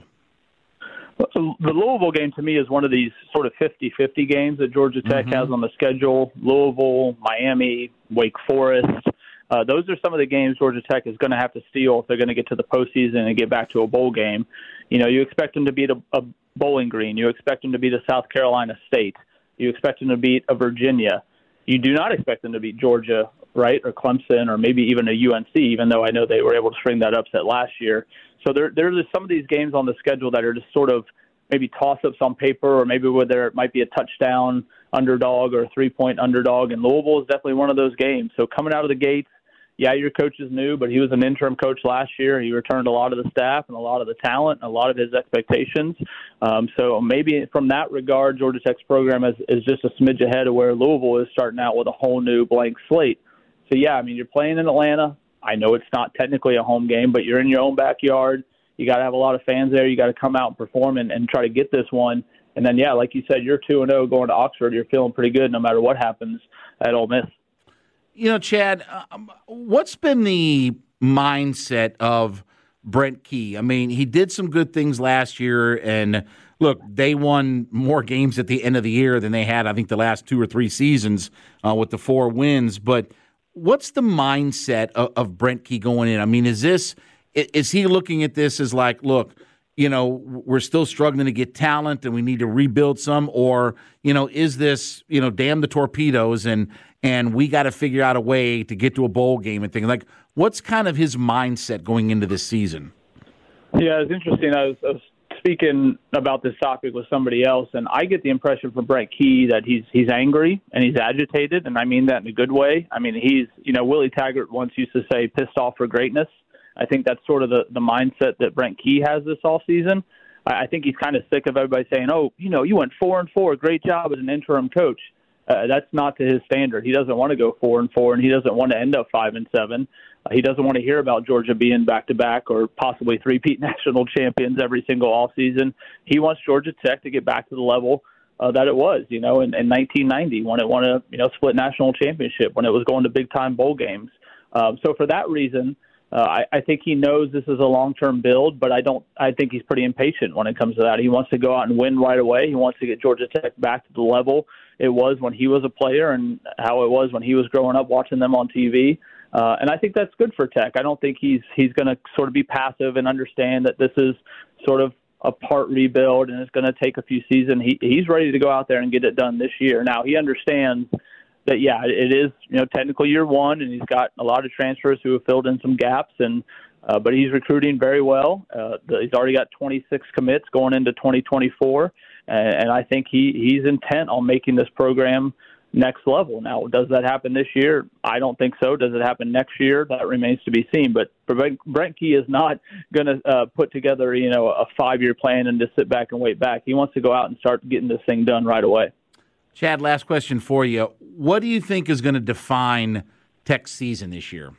The Louisville game, to me, is one of these sort of fifty-fifty games that Georgia Tech mm-hmm. has on the schedule. Louisville, Miami, Wake Forest. Uh, those are some of the games Georgia Tech is going to have to steal if they're going to get to the postseason and get back to a bowl game. You know, you expect them to beat a, a Bowling Green. You expect them to beat a South Carolina State. You expect them to beat a Virginia. You do not expect them to beat Georgia, right, or Clemson, or maybe even a U N C, even though I know they were able to string that upset last year. So there, there's just some of these games on the schedule that are just sort of maybe toss-ups on paper, or maybe where there might be a touchdown underdog or a three-point underdog, and Louisville is definitely one of those games. So coming out of the gates, yeah, your coach is new, but he was an interim coach last year. He returned a lot of the staff and a lot of the talent and a lot of his expectations. Um, so maybe from that regard, Georgia Tech's program is, is just a smidge ahead of where Louisville is starting out with a whole new blank slate. So, yeah, I mean, you're playing in Atlanta. I know it's not technically a home game, but you're in your own backyard. You got to have a lot of fans there. You got to come out and perform and, and try to get this one. And then, yeah, like you said, you're two and oh going to Oxford. You're feeling pretty good no matter what happens at Ole Miss. You know, Chad, um, what's been the mindset of Brent Key? I mean, he did some good things last year, and look, they won more games at the end of the year than they had, I think, the last two or three seasons uh, with the four wins. But what's the mindset of, of Brent Key going in? I mean, is this is he looking at this as like, look, you know, we're still struggling to get talent and we need to rebuild some, or, you know, is this, you know, damn the torpedoes and and we got to figure out a way to get to a bowl game and things like, what's kind of his mindset going into this season? Yeah, it's interesting. I was, I was speaking about this topic with somebody else, and I get the impression from Brent Key that he's he's angry and he's agitated, and I mean that in a good way. I mean, he's, you know, Willie Taggart once used to say, pissed off for greatness. I think that's sort of the, the mindset that Brent Key has this offseason. I, I think he's kind of sick of everybody saying, oh, you know, you went four and four, great job as an interim coach. Uh, that's not to his standard. He doesn't want to go four and four, and he doesn't want to end up five and seven. Uh, he doesn't want to hear about Georgia being back to back or possibly three-peat national champions every single offseason. He wants Georgia Tech to get back to the level uh, that it was, you know, in, in nineteen ninety when it won a you know split national championship, when it was going to big-time bowl games. Um, so for that reason, uh, I, I think he knows this is a long-term build, but I don't. I think he's pretty impatient when it comes to that. He wants to go out and win right away. He wants to get Georgia Tech back to the level it was when he was a player and how it was when he was growing up watching them on T V. Uh, and I think that's good for Tech. I don't think he's he's going to sort of be passive and understand that this is sort of a part rebuild and it's going to take a few seasons. He, he's ready to go out there and get it done this year. Now, he understands that, yeah, it is, you know, technically year one, and he's got a lot of transfers who have filled in some gaps, and uh, but he's recruiting very well. Uh, the, he's already got twenty-six commits going into twenty twenty-four, and, and I think he, he's intent on making this program next level. Now, does that happen this year? I don't think so. Does it happen next year? That remains to be seen. But Brent Key is not going to uh, put together, you know, a five-year plan and just sit back and wait back. He wants to go out and start getting this thing done right away. Chad, last question for you. What do you think is going to define Tech's season this year?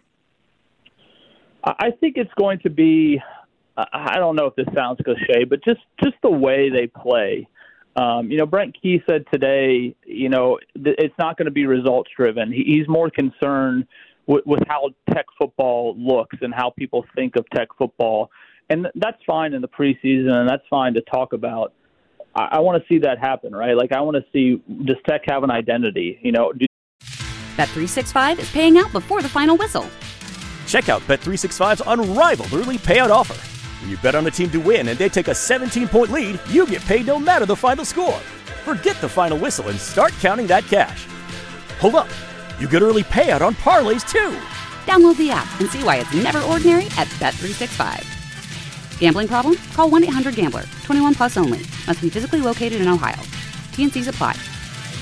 I think it's going to be, I don't know if this sounds cliche, but just, just the way they play. Um, you know, Brent Key said today, you know, th- it's not going to be results driven. He, he's more concerned with, with how Tech football looks and how people think of Tech football. And th- that's fine in the preseason, and that's fine to talk about. I, I want to see that happen, right? Like, I want to see, does Tech have an identity? You know, do- Bet three sixty-five is paying out before the final whistle. Check out Bet three sixty-five's unrivaled early payout offer. When you bet on a team to win and they take a seventeen-point lead, you get paid no matter the final score. Forget the final whistle and start counting that cash. Hold up. You get early payout on parlays, too. Download the app and see why it's never ordinary at Bet three sixty-five. Gambling problem? Call one eight hundred gambler. twenty-one plus only. Must be physically located in Ohio. T and C's apply.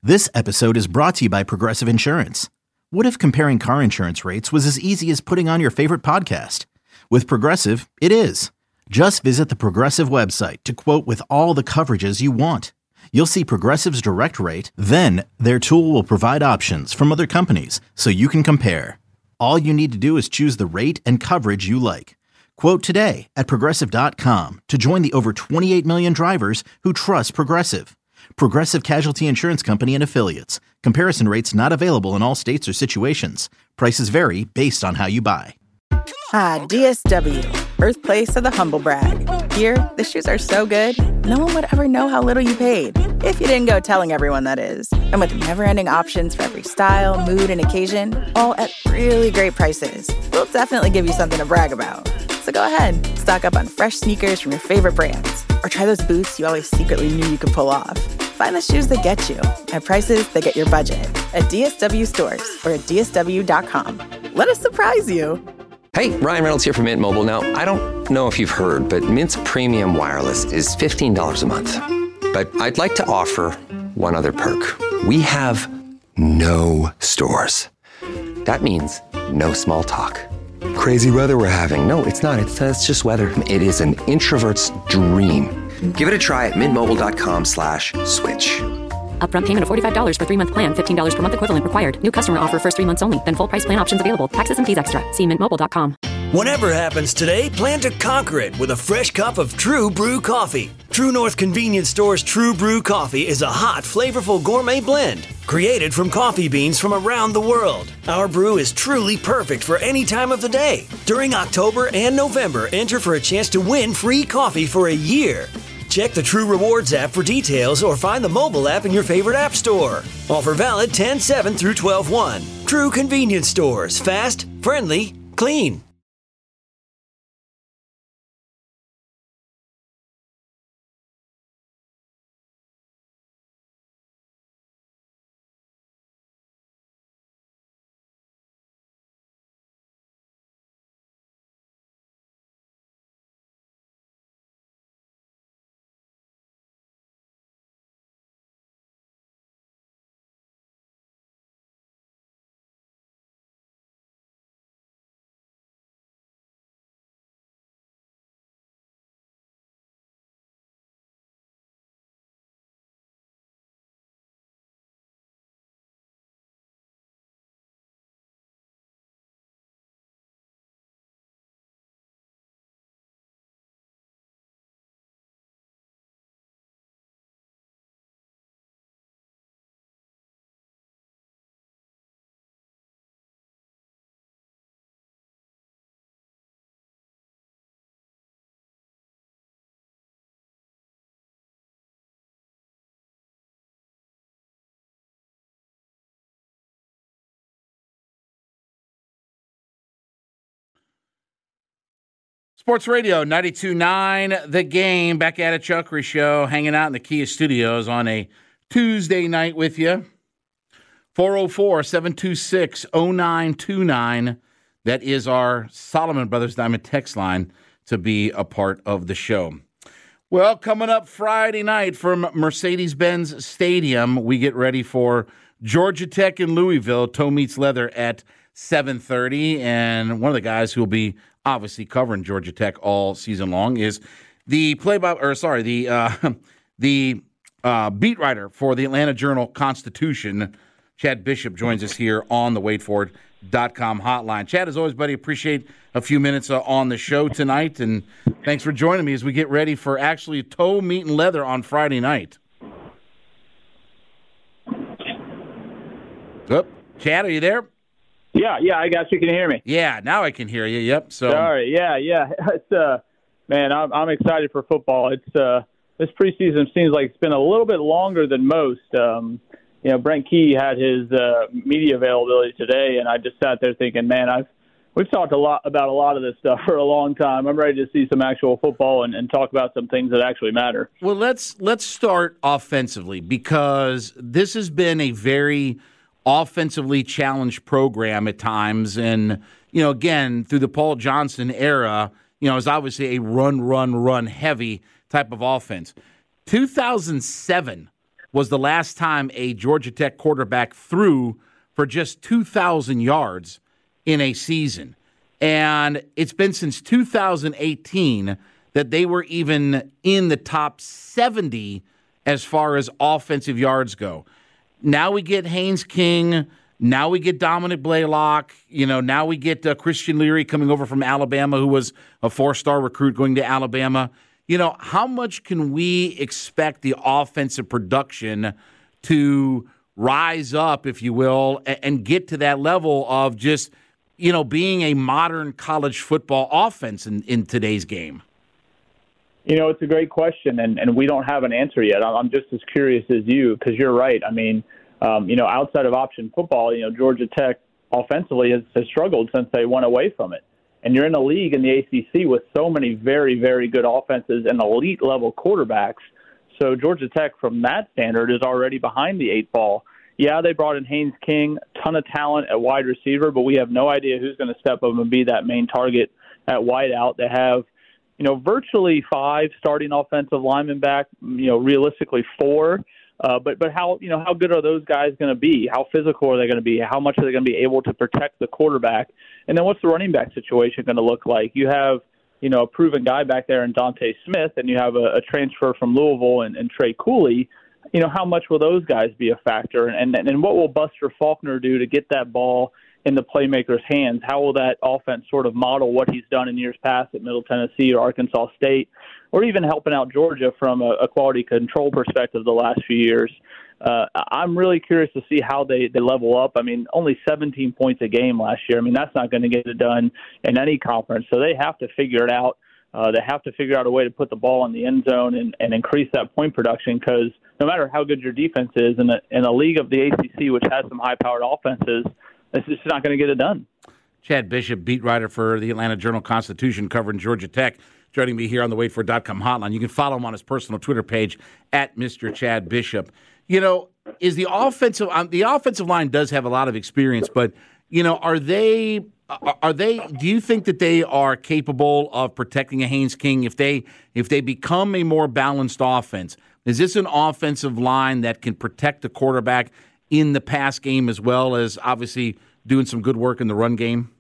This episode is brought to you by Progressive Insurance. What if comparing car insurance rates was as easy as putting on your favorite podcast? With Progressive, it is. Just visit the Progressive website to quote with all the coverages you want. You'll see Progressive's direct rate, then their tool will provide options from other companies so you can compare. All you need to do is choose the rate and coverage you like. Quote today at Progressive dot com to join the over twenty-eight million drivers who trust Progressive. Progressive Casualty Insurance Company and Affiliates. Comparison rates not available in all states or situations. Prices vary based on how you buy. Ah, D S W, birthplace of the humble brag. Here, the shoes are so good, no one would ever know how little you paid. If you didn't go telling everyone, that is. And with never-ending options for every style, mood, and occasion, all at really great prices, we'll definitely give you something to brag about. So go ahead, stock up on fresh sneakers from your favorite brands, or try those boots you always secretly knew you could pull off. Find the shoes that get you at prices that get your budget at D S W stores or at D S W dot com. Let us surprise you. Hey, Ryan Reynolds here from Mint Mobile. Now, I don't know if you've heard, but Mint's premium wireless is fifteen dollars a month. But I'd like to offer one other perk. We have no stores. That means no small talk. Crazy weather we're having. No, it's not. It's, uh, it's just weather. It is an introvert's dream. Give it a try at mintmobile.com slash switch. Upfront payment of forty-five dollars for three-month plan, fifteen dollars per month equivalent required. New customer offer first three months only. Then full price plan options available. Taxes and fees extra. See mint mobile dot com. Whatever happens today, plan to conquer it with a fresh cup of True Brew coffee. True North Convenience Store's True Brew coffee is a hot, flavorful gourmet blend created from coffee beans from around the world. Our brew is truly perfect for any time of the day. During October and November, enter for a chance to win free coffee for a year. Check the True Rewards app for details or find the mobile app in your favorite app store. Offer valid ten seven through twelve one. True Convenience Stores. Fast, friendly, clean. Sports Radio ninety-two point nine, The Game. Back at it, Chuckery Show, hanging out in the Kia Studios on a Tuesday night with you. four oh four, seven two six, oh nine two nine. That is our Solomon Brothers Diamond text line to be a part of the show. Well, coming up Friday night from Mercedes-Benz Stadium, we get ready for Georgia Tech in Louisville. Toe Meets Leather at seven thirty. And one of the guys who will be obviously covering Georgia Tech all season long is the play by, or sorry, the uh, the uh, beat writer for the Atlanta Journal-Constitution. Chad Bishop joins us here on the wait for it dot com hotline. Chad, as always, buddy, appreciate a few minutes uh, on the show tonight, and thanks for joining me as we get ready for actually Toe Meat and Leather on Friday night. Oh, Chad, are you there? Yeah, yeah, I got you. Can you hear me? Yeah, now I can hear you. Yep. So sorry. Yeah, yeah. It's uh, man, I'm I'm excited for football. It's uh, this preseason seems like it's been a little bit longer than most. Um, you know, Brent Key had his uh, media availability today, and I just sat there thinking, man, I've we've talked a lot about a lot of this stuff for a long time. I'm ready to see some actual football and, and talk about some things that actually matter. Well, let's let's start offensively, because this has been a very offensively challenged program at times. And, you know, again, through the Paul Johnson era, you know, it's obviously a run, run, run heavy type of offense. two thousand seven was the last time a Georgia Tech quarterback threw for just two thousand yards in a season. And it's been since two thousand eighteen that they were even in the top seventy as far as offensive yards go. Now we get Haynes King. Now we get Dominic Blaylock. You know, now we get uh, Christian Leary coming over from Alabama, who was a four-star recruit going to Alabama. You know, how much can we expect the offensive production to rise up, if you will, and, and get to that level of just, you know, being a modern college football offense in, in today's game? You know, it's a great question, and, and we don't have an answer yet. I'm just as curious as you, because you're right. I mean, um, you know, outside of option football, you know, Georgia Tech offensively has, has struggled since they went away from it. And you're in a league in the A C C with so many very, very good offenses and elite-level quarterbacks. So Georgia Tech, from that standard, is already behind the eight ball. Yeah, they brought in Haynes King, ton of talent at wide receiver, but we have no idea who's going to step up and be that main target at wideout. They have, you know, virtually five starting offensive linemen back, you know, realistically four. Uh, but but how, you know, how good are those guys going to be? How physical are they going to be? How much are they going to be able to protect the quarterback? And then what's the running back situation going to look like? You have, you know, a proven guy back there in Dante Smith, and you have a, a transfer from Louisville and, and Trey Cooley. You know, how much will those guys be a factor? And, and and what will Buster Faulkner do to get that ball in the playmaker's hands? How will that offense sort of model what he's done in years past at Middle Tennessee or Arkansas State, or even helping out Georgia from a, a quality control perspective the last few years? Uh, I'm really curious to see how they, they level up. I mean, only seventeen points a game last year. I mean, that's not going to get it done in any conference. So they have to figure it out. Uh, they have to figure out a way to put the ball in the end zone and, and increase that point production, because no matter how good your defense is in a, in a league of the A C C, which has some high-powered offenses, it's just not going to get it done. Chad Bishop, beat writer for the Atlanta Journal-Constitution, covering Georgia Tech, joining me here on the wait for dot com hotline. You can follow him on his personal Twitter page, at Mister Chad Bishop. You know, is the offensive um, the offensive line does have a lot of experience, but, you know, are they are they do you think that they are capable of protecting a Haynes King if they if they become a more balanced offense? Is this an offensive line that can protect the quarterback in the pass game as well as obviously doing some good work in the run game?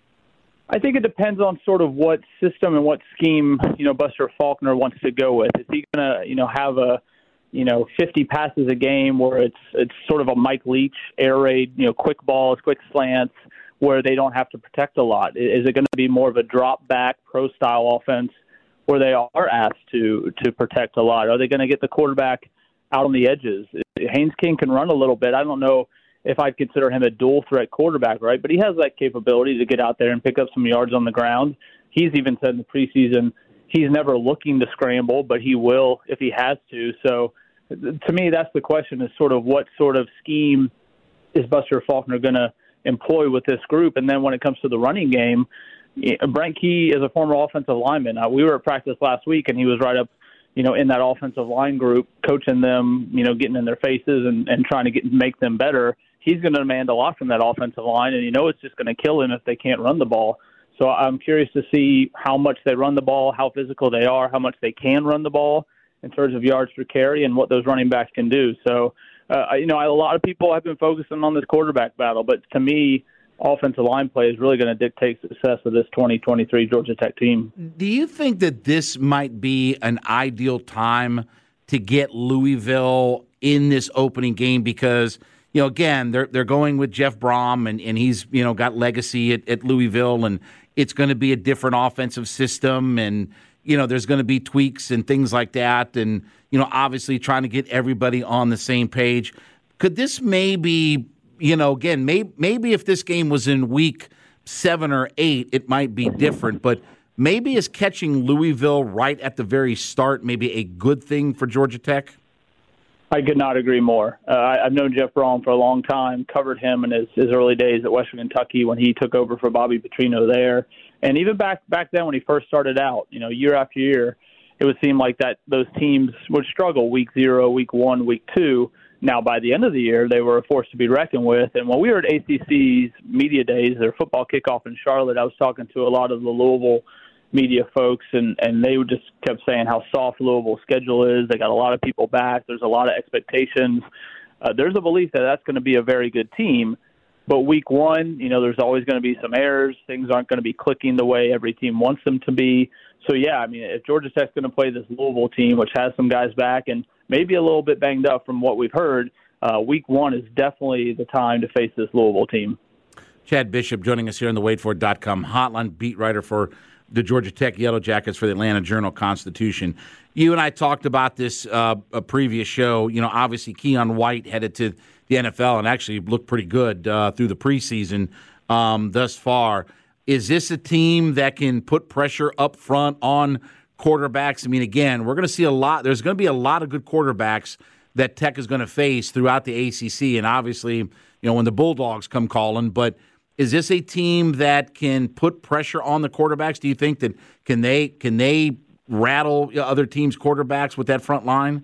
I think it depends on sort of what system and what scheme, you know, Buster Faulkner wants to go with. Is he going to, you know, have a, you know, fifty passes a game where it's it's sort of a Mike Leach air raid, you know, quick balls, quick slants, where they don't have to protect a lot? Is it going to be more of a drop back pro style offense where they are asked to to protect a lot? Are they going to get the quarterback out on the edges? Haynes King can run a little bit. I don't know if I'd consider him a dual threat quarterback, right? But he has that capability to get out there and pick up some yards on the ground. He's even said in the preseason he's never looking to scramble, but he will if he has to. So to me, that's the question, is sort of what sort of scheme is Buster Faulkner going to employ with this group? And then when it comes to the running game, Brent Key is a former offensive lineman. Uh, we were at practice last week, and he was right up, you know, in that offensive line group, coaching them, you know, getting in their faces and, and trying to get make them better. He's going to demand a lot from that offensive line, and you know it's just going to kill him if they can't run the ball. So I'm curious to see how much they run the ball, how physical they are, how much they can run the ball in terms of yards per carry, and what those running backs can do. So, uh, you know, a lot of people have been focusing on this quarterback battle, but to me, offensive line play is really going to dictate success of this twenty twenty-three Georgia Tech team. Do you think that this might be an ideal time to get Louisville in this opening game? Because, you know, again, they're they're going with Jeff Brom, and, and he's, you know, got legacy at, at Louisville, and it's going to be a different offensive system, and, you know, there's going to be tweaks and things like that, and, you know, obviously trying to get everybody on the same page. Could this maybe, you know, again, maybe, maybe if this game was in week seven or eight, it might be different, but maybe is catching Louisville right at the very start maybe a good thing for Georgia Tech? I could not agree more. Uh, I, I've known Jeff Brom for a long time, covered him in his, his early days at Western Kentucky when he took over for Bobby Petrino there. And even back back then when he first started out, you know, year after year, it would seem like that those teams would struggle week zero, week one, week two. Now, by the end of the year, they were a force to be reckoned with. And when we were at A C C's media days, their football kickoff in Charlotte, I was talking to a lot of the Louisville media folks, and, and they just kept saying how soft Louisville's schedule is. They got a lot of people back. There's a lot of expectations. Uh, there's a belief that that's going to be a very good team. But week one, you know, there's always going to be some errors. Things aren't going to be clicking the way every team wants them to be. So, yeah, I mean, if Georgia Tech's going to play this Louisville team, which has some guys back and maybe a little bit banged up from what we've heard, uh, week one is definitely the time to face this Louisville team. Chad Bishop joining us here on the wait for it dot com hotline, beat writer for the Georgia Tech Yellow Jackets for the Atlanta Journal-Constitution. You and I talked about this uh, a previous show. You know, obviously Keon White headed to the N F L and actually looked pretty good uh, through the preseason um, thus far. Is this a team that can put pressure up front on quarterbacks? I mean, again, we're going to see a lot. There's going to be a lot of good quarterbacks that Tech is going to face throughout the A C C, and obviously, you know, when the Bulldogs come calling. But is this a team that can put pressure on the quarterbacks? Do you think that can they can they rattle other teams' quarterbacks with that front line?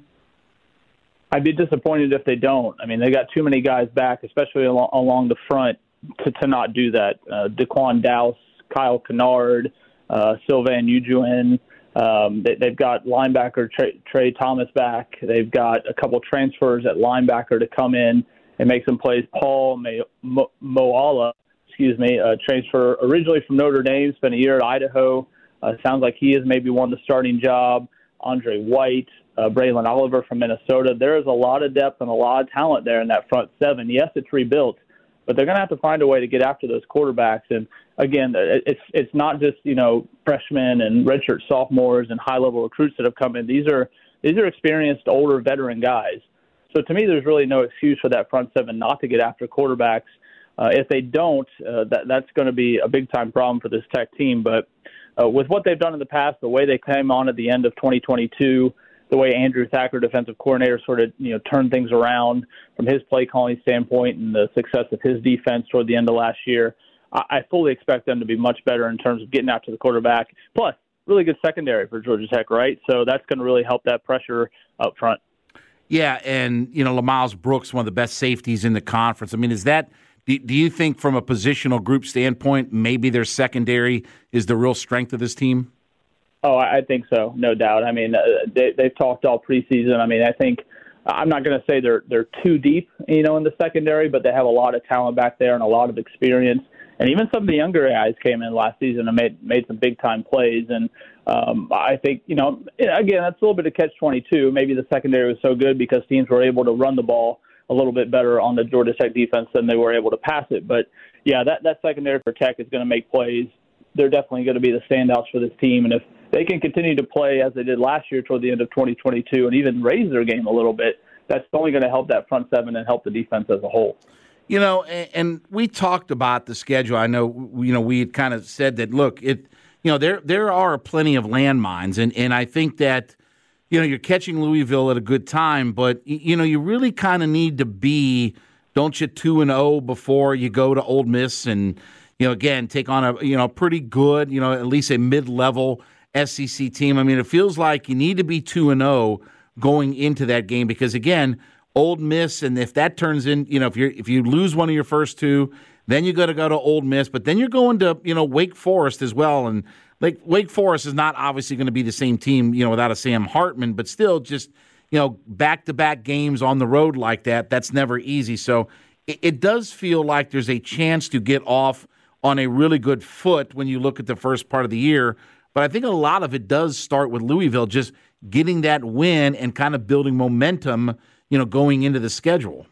I'd be disappointed if they don't. I mean, they got too many guys back, especially along, along the front, to, to not do that. Uh, Daquan Dowse, Kyle Kennard, uh, Sylvain Ujuin. Um, they, they've got linebacker Trey, Trey Thomas back. They've got a couple transfers at linebacker to come in and make some plays. Paul Mo- Moala, excuse me, uh, transfer originally from Notre Dame, spent a year at Idaho. Uh, sounds like he has maybe won the starting job. Andre White, uh, Braylon Oliver from Minnesota. There is a lot of depth and a lot of talent there in that front seven. Yes, it's rebuilt, but they're going to have to find a way to get after those quarterbacks. And again, it's it's not just, you know, freshmen and redshirt sophomores and high-level recruits that have come in. These are these are experienced, older, veteran guys. So to me, there's really no excuse for that front seven not to get after quarterbacks. Uh, if they don't, uh, that that's going to be a big-time problem for this Tech team. But uh, with what they've done in the past, the way they came on at the end of twenty twenty-two, the way Andrew Thacker, defensive coordinator, sort of, you know, turned things around from his play calling standpoint and the success of his defense toward the end of last year, I, I fully expect them to be much better in terms of getting after the quarterback. Plus, really good secondary for Georgia Tech, right? So that's going to really help that pressure up front. Yeah, and, you know, LaMiles Brooks, one of the best safeties in the conference. I mean, is that do, do you think from a positional group standpoint, maybe their secondary is the real strength of this team? Oh, I think so, no doubt. I mean, uh, they, they've talked all preseason. I mean, I think I'm not going to say they're they're too deep, you know, in the secondary, but they have a lot of talent back there and a lot of experience. And even some of the younger guys came in last season and made made some big time plays. And um, I think, you know, again, that's a little bit of catch twenty-two. Maybe the secondary was so good because teams were able to run the ball a little bit better on the Georgia Tech defense than they were able to pass it. But yeah, that that secondary for Tech is going to make plays. They're definitely going to be the standouts for this team. And if they can continue to play as they did last year toward the end of twenty twenty-two and even raise their game a little bit, that's only going to help that front seven and help the defense as a whole. You know, and, and we talked about the schedule. I know, you know, we had kind of said that, look, it, you know, there there are plenty of landmines. And, and I think that, you know, you're catching Louisville at a good time, but, you know, you really kind of need to be, don't you, two and oh before you go to Ole Miss and, you know, again, take on a, you know, pretty good, you know, at least a mid-level S E C team. I mean, it feels like you need to be two and oh going into that game because, again, Ole Miss, and if that turns in, you know, if you if you lose one of your first two, then you got to go to Ole Miss, but then you're going to, you know, Wake Forest as well, and like Wake Forest is not obviously going to be the same team, you know, without a Sam Hartman, but still, just, you know, back-to-back games on the road like that, that's never easy. So it, it does feel like there's a chance to get off on a really good foot when you look at the first part of the year. But I think a lot of it does start with Louisville just getting that win and kind of building momentum, you know, going into the schedule.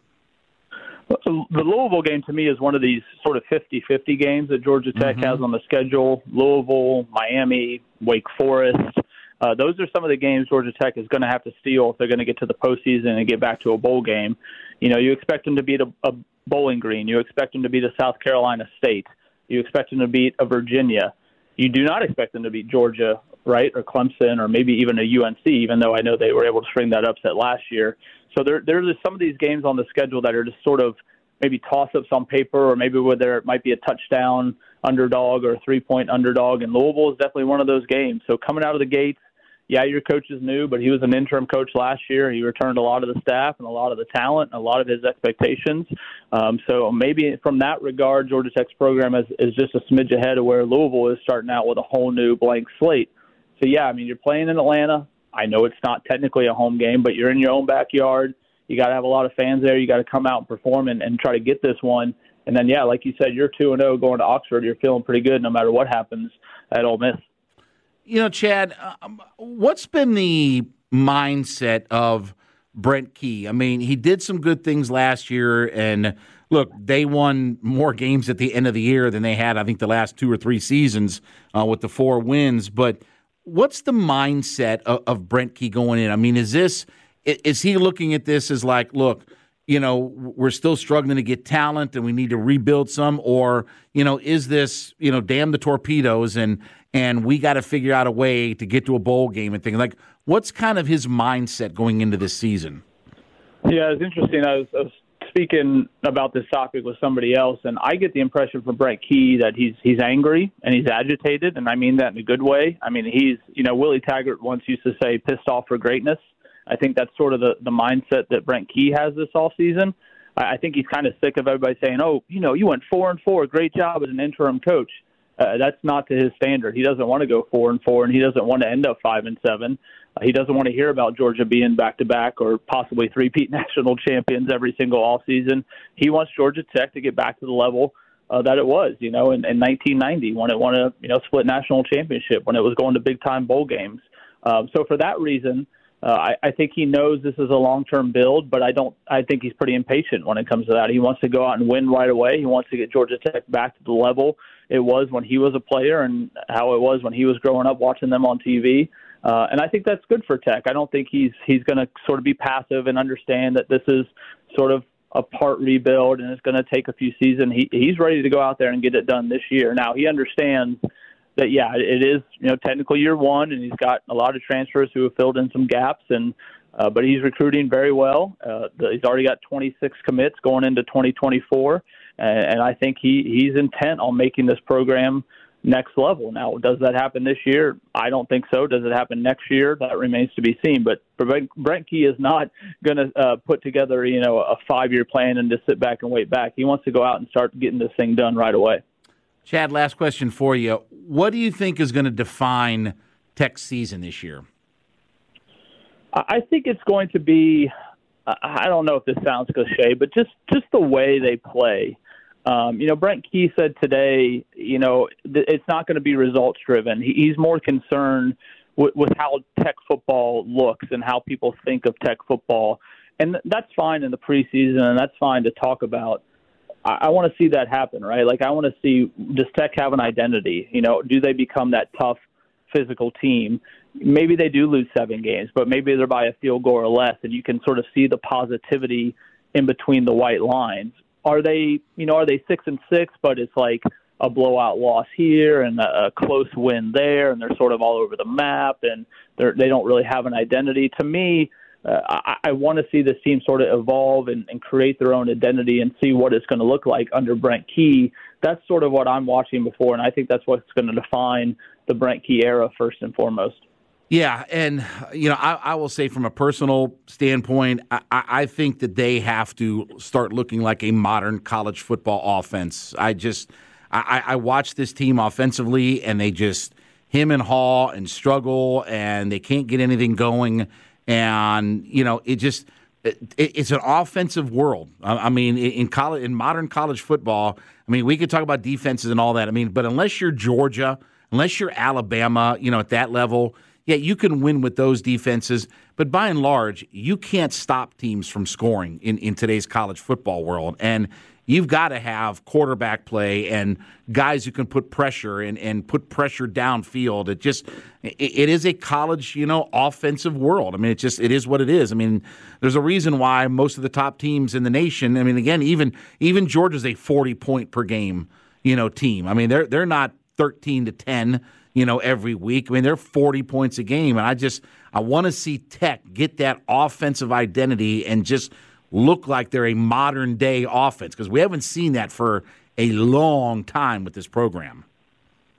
The Louisville game to me is one of these sort of fifty-fifty games that Georgia Tech mm-hmm. has on the schedule. Louisville, Miami, Wake Forest. Uh, those are some of the games Georgia Tech is going to have to steal if they're going to get to the postseason and get back to a bowl game. You know, you expect them to beat a, a Bowling Green. You expect them to beat a South Carolina State. You expect them to beat a Virginia. You do not expect them to beat Georgia, right, or Clemson, or maybe even a U N C, even though I know they were able to string that upset last year. So there, there's just some of these games on the schedule that are just sort of maybe toss-ups on paper, or maybe where there might be a touchdown underdog or a three-point underdog, and Louisville is definitely one of those games. So coming out of the gates, yeah, your coach is new, but he was an interim coach last year. He returned a lot of the staff and a lot of the talent and a lot of his expectations. Um, so maybe from that regard, Georgia Tech's program is, is just a smidge ahead of where Louisville is starting out with a whole new blank slate. So, yeah, I mean, you're playing in Atlanta. I know it's not technically a home game, but you're in your own backyard. You got to have a lot of fans there. You got to come out and perform and, and try to get this one. And then, yeah, like you said, you're two and oh going to Oxford. You're feeling pretty good no matter what happens at Ole Miss. You know, Chad, um, what's been the mindset of Brent Key? I mean, he did some good things last year, and look, they won more games at the end of the year than they had, I think, the last two or three seasons uh, with the four wins. But what's the mindset of, of Brent Key going in? I mean, is this is he looking at this as like, look, you know, we're still struggling to get talent and we need to rebuild some, or, you know, is this, you know, damn the torpedoes and and we got to figure out a way to get to a bowl game and things like, what's kind of his mindset going into this season? Yeah, it's interesting. I was, I was speaking about this topic with somebody else, and I get the impression from Brent Key that he's he's angry and he's agitated, and I mean that in a good way. I mean, he's, you know, Willie Taggart once used to say, pissed off for greatness. I think that's sort of the, the mindset that Brent Key has this offseason. I, I think he's kind of sick of everybody saying, oh, you know, you went four and four, great job as an interim coach. Uh, that's not to his standard. He doesn't want to go four and four, and he doesn't want to end up five and seven. Uh, he doesn't want to hear about Georgia being back to back or possibly three-peat national champions every single offseason. He wants Georgia Tech to get back to the level uh, that it was, you know, in, in nineteen ninety when it won a you know split national championship, when it was going to big time bowl games. Um, so for that reason, uh, I, I think he knows this is a long-term build, but I don't. I think he's pretty impatient when it comes to that. He wants to go out and win right away. He wants to get Georgia Tech back to the level it was when he was a player and how it was when he was growing up watching them on T V. Uh, and I think that's good for Tech. I don't think he's he's going to sort of be passive and understand that this is sort of a part rebuild and it's going to take a few seasons. He, he's ready to go out there and get it done this year. Now, he understands that, yeah, it is, you know, technically year one, and he's got a lot of transfers who have filled in some gaps, and uh, but he's recruiting very well. Uh, the, he's already got twenty-six commits going into twenty twenty-four, and, and I think he, he's intent on making this program next level. Now, does that happen this year? I don't think so. Does it happen next year? That remains to be seen. But Brent Key is not going to uh, put together, you know, a five-year plan and just sit back and wait back. He wants to go out and start getting this thing done right away. Chad, last question for you. What do you think is going to define Tech's season this year? I think it's going to be, I don't know if this sounds cliche, but just, just the way they play. Um, you know, Brent Key said today, you know, th- it's not going to be results driven. He, he's more concerned with, with how Tech football looks and how people think of Tech football. And th- that's fine in the preseason, and that's fine to talk about. I, I want to see that happen, right? Like, I want to see, does Tech have an identity? You know, do they become that tough physical team? Maybe they do lose seven games, but maybe they're by a field goal or less, and you can sort of see the positivity in between the white lines. Are they, you know, are they six and six, but it's like a blowout loss here and a, a close win there, and they're sort of all over the map, and they're, they don't really have an identity? To me, uh, I, I want to see this team sort of evolve and, and create their own identity and see what it's going to look like under Brent Key. That's sort of what I'm watching before, and I think that's what's going to define the Brent Key era first and foremost. Yeah, and, you know, I, I will say from a personal standpoint, I, I think that they have to start looking like a modern college football offense. I just I, I watch this team offensively, and they just him and haw and struggle, and they can't get anything going. And, you know, it just it, it's an offensive world. I, I mean, in college, in modern college football, I mean, we could talk about defenses and all that. I mean, but unless you're Georgia, unless you're Alabama, you know, at that level, yeah, you can win with those defenses, but by and large, you can't stop teams from scoring in, in today's college football world. And you've got to have quarterback play and guys who can put pressure and, and put pressure downfield. It just it, it is a college, you know, offensive world. I mean, it just it is what it is. I mean, there's a reason why most of the top teams in the nation, I mean, again, even even Georgia's a forty point per game, you know, team. I mean, they're they're not thirteen to ten. You know, every week. I mean, they're forty points a game, and I just I want to see Tech get that offensive identity and just look like they're a modern-day offense, because we haven't seen that for a long time with this program.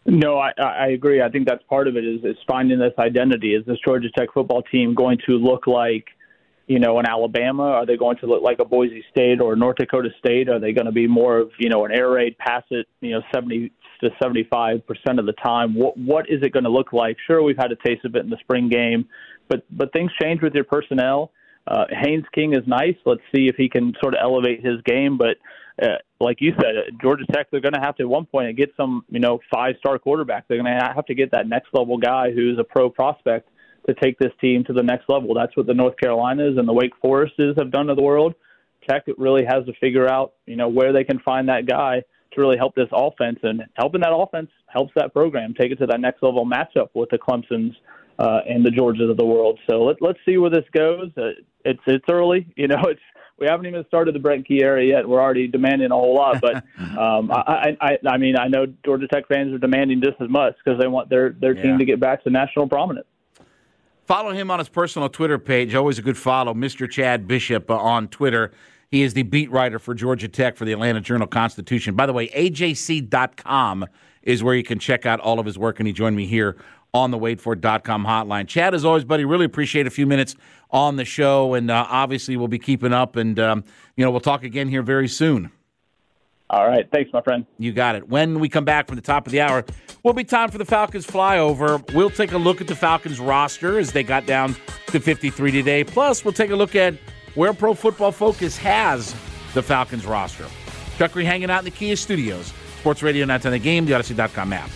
No, I, I agree. I think that's part of it is, is finding this identity. Is this Georgia Tech football team going to look like, you know, an Alabama? Are they going to look like a Boise State or North Dakota State? Are they going to be more of, you know, an air raid, pass it, you know, seventy to seventy-five percent of the time? What What is it going to look like? Sure, we've had a taste of it in the spring game, but but things change with your personnel. Uh, Haynes King is nice. Let's see if he can sort of elevate his game. But uh, like you said, Georgia Tech, they're going to have to at one point get some, you know, five-star quarterback. They're going to have to get that next-level guy who's a pro prospect to take this team to the next level. That's what the North Carolinas and the Wake Forests have done to the world. Tech really has to figure out, you know, where they can find that guy to really help this offense. And helping that offense helps that program take it to that next-level matchup with the Clemsons uh, and the Georgias of the world. So let, let's see where this goes. Uh, it's it's early. You know, it's we haven't even started the Brent Key era yet. We're already demanding a whole lot. But, um, I, I, I mean, I know Georgia Tech fans are demanding just as much because they want their, their team Yeah. to get back to national prominence. Follow him on his personal Twitter page. Always a good follow, Mister Chad Bishop uh, on Twitter. He is the beat writer for Georgia Tech for the Atlanta Journal-Constitution. By the way, A J C dot com is where you can check out all of his work, and he joined me here on the wait for it dot com hotline. Chad, as always, buddy, really appreciate a few minutes on the show, and uh, obviously we'll be keeping up, and um, you know we'll talk again here very soon. All right. Thanks, my friend. You got it. When we come back from the top of the hour, will be time for the Falcons flyover. We'll take a look at the Falcons roster as they got down to fifty-three today. Plus, we'll take a look at where Pro Football Focus has the Falcons roster. Chuckery hanging out in the Kia Studios. Sports Radio nine ten The Game, the Odyssey dot com app.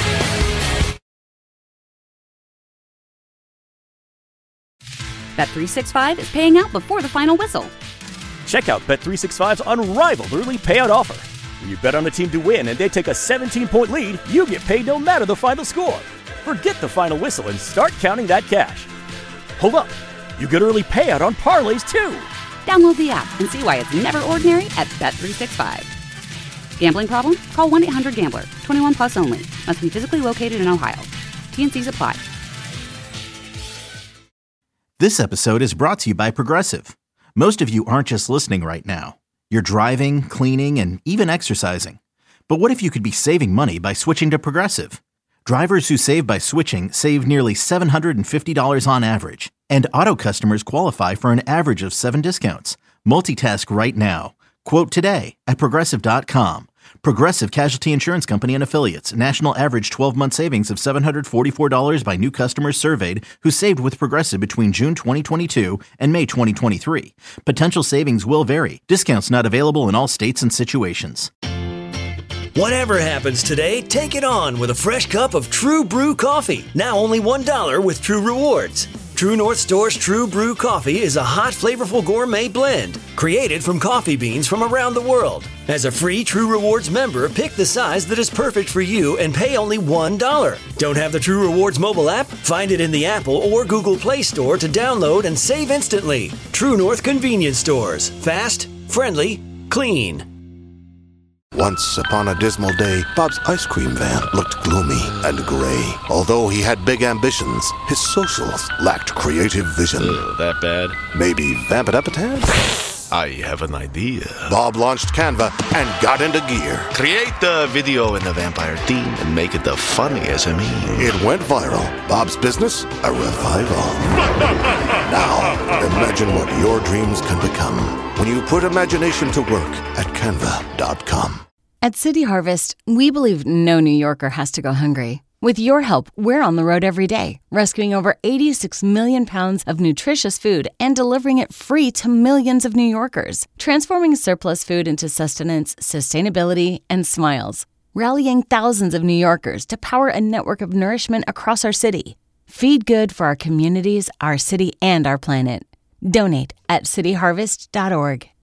Bet three sixty-five is paying out before the final whistle. Check out Bet three sixty-five's unrivaled early payout offer. When you bet on a team to win and they take a seventeen-point lead, you get paid no matter the final score. Forget the final whistle and start counting that cash. Hold up. You get early payout on parlays, too. Download the app and see why it's never ordinary at Bet three sixty-five. Gambling problem? Call one eight hundred gambler. twenty-one plus only. Must be physically located in Ohio. T N Cs apply. This episode is brought to you by Progressive. Most of you aren't just listening right now. You're driving, cleaning, and even exercising. But what if you could be saving money by switching to Progressive? Drivers who save by switching save nearly seven hundred fifty dollars on average. And auto customers qualify for an average of seven discounts. Multitask right now. Quote today at Progressive dot com. Progressive Casualty Insurance Company and Affiliates. National average twelve-month savings of seven hundred forty-four dollars by new customers surveyed who saved with Progressive between June twenty twenty-two and May twenty twenty-three. Potential savings will vary. Discounts not available in all states and situations. Whatever happens today, take it on with a fresh cup of True Brew coffee. Now only one dollar with True Rewards. True North Store's True Brew coffee is a hot, flavorful gourmet blend created from coffee beans from around the world. As a free True Rewards member, pick the size that is perfect for you and pay only one dollar. Don't have the True Rewards mobile app? Find it in the Apple or Google Play Store to download and save instantly. True North Convenience Stores. Fast, friendly, clean. Once upon a dismal day, Bob's ice cream van looked gloomy and gray. Although he had big ambitions, his socials lacked creative vision. Ugh, that bad? Maybe vamp it up a tad? I have an idea. Bob launched Canva and got into gear. Create the video in the vampire theme and make it the funniest meme. It went viral. Bob's business, a revival. Now, imagine what your dreams can become when you put imagination to work at canva dot com. At City Harvest, we believe no New Yorker has to go hungry. With your help, we're on the road every day, rescuing over eighty-six million pounds of nutritious food and delivering it free to millions of New Yorkers, transforming surplus food into sustenance, sustainability, and smiles, rallying thousands of New Yorkers to power a network of nourishment across our city. Feed good for our communities, our city, and our planet. Donate at city harvest dot org.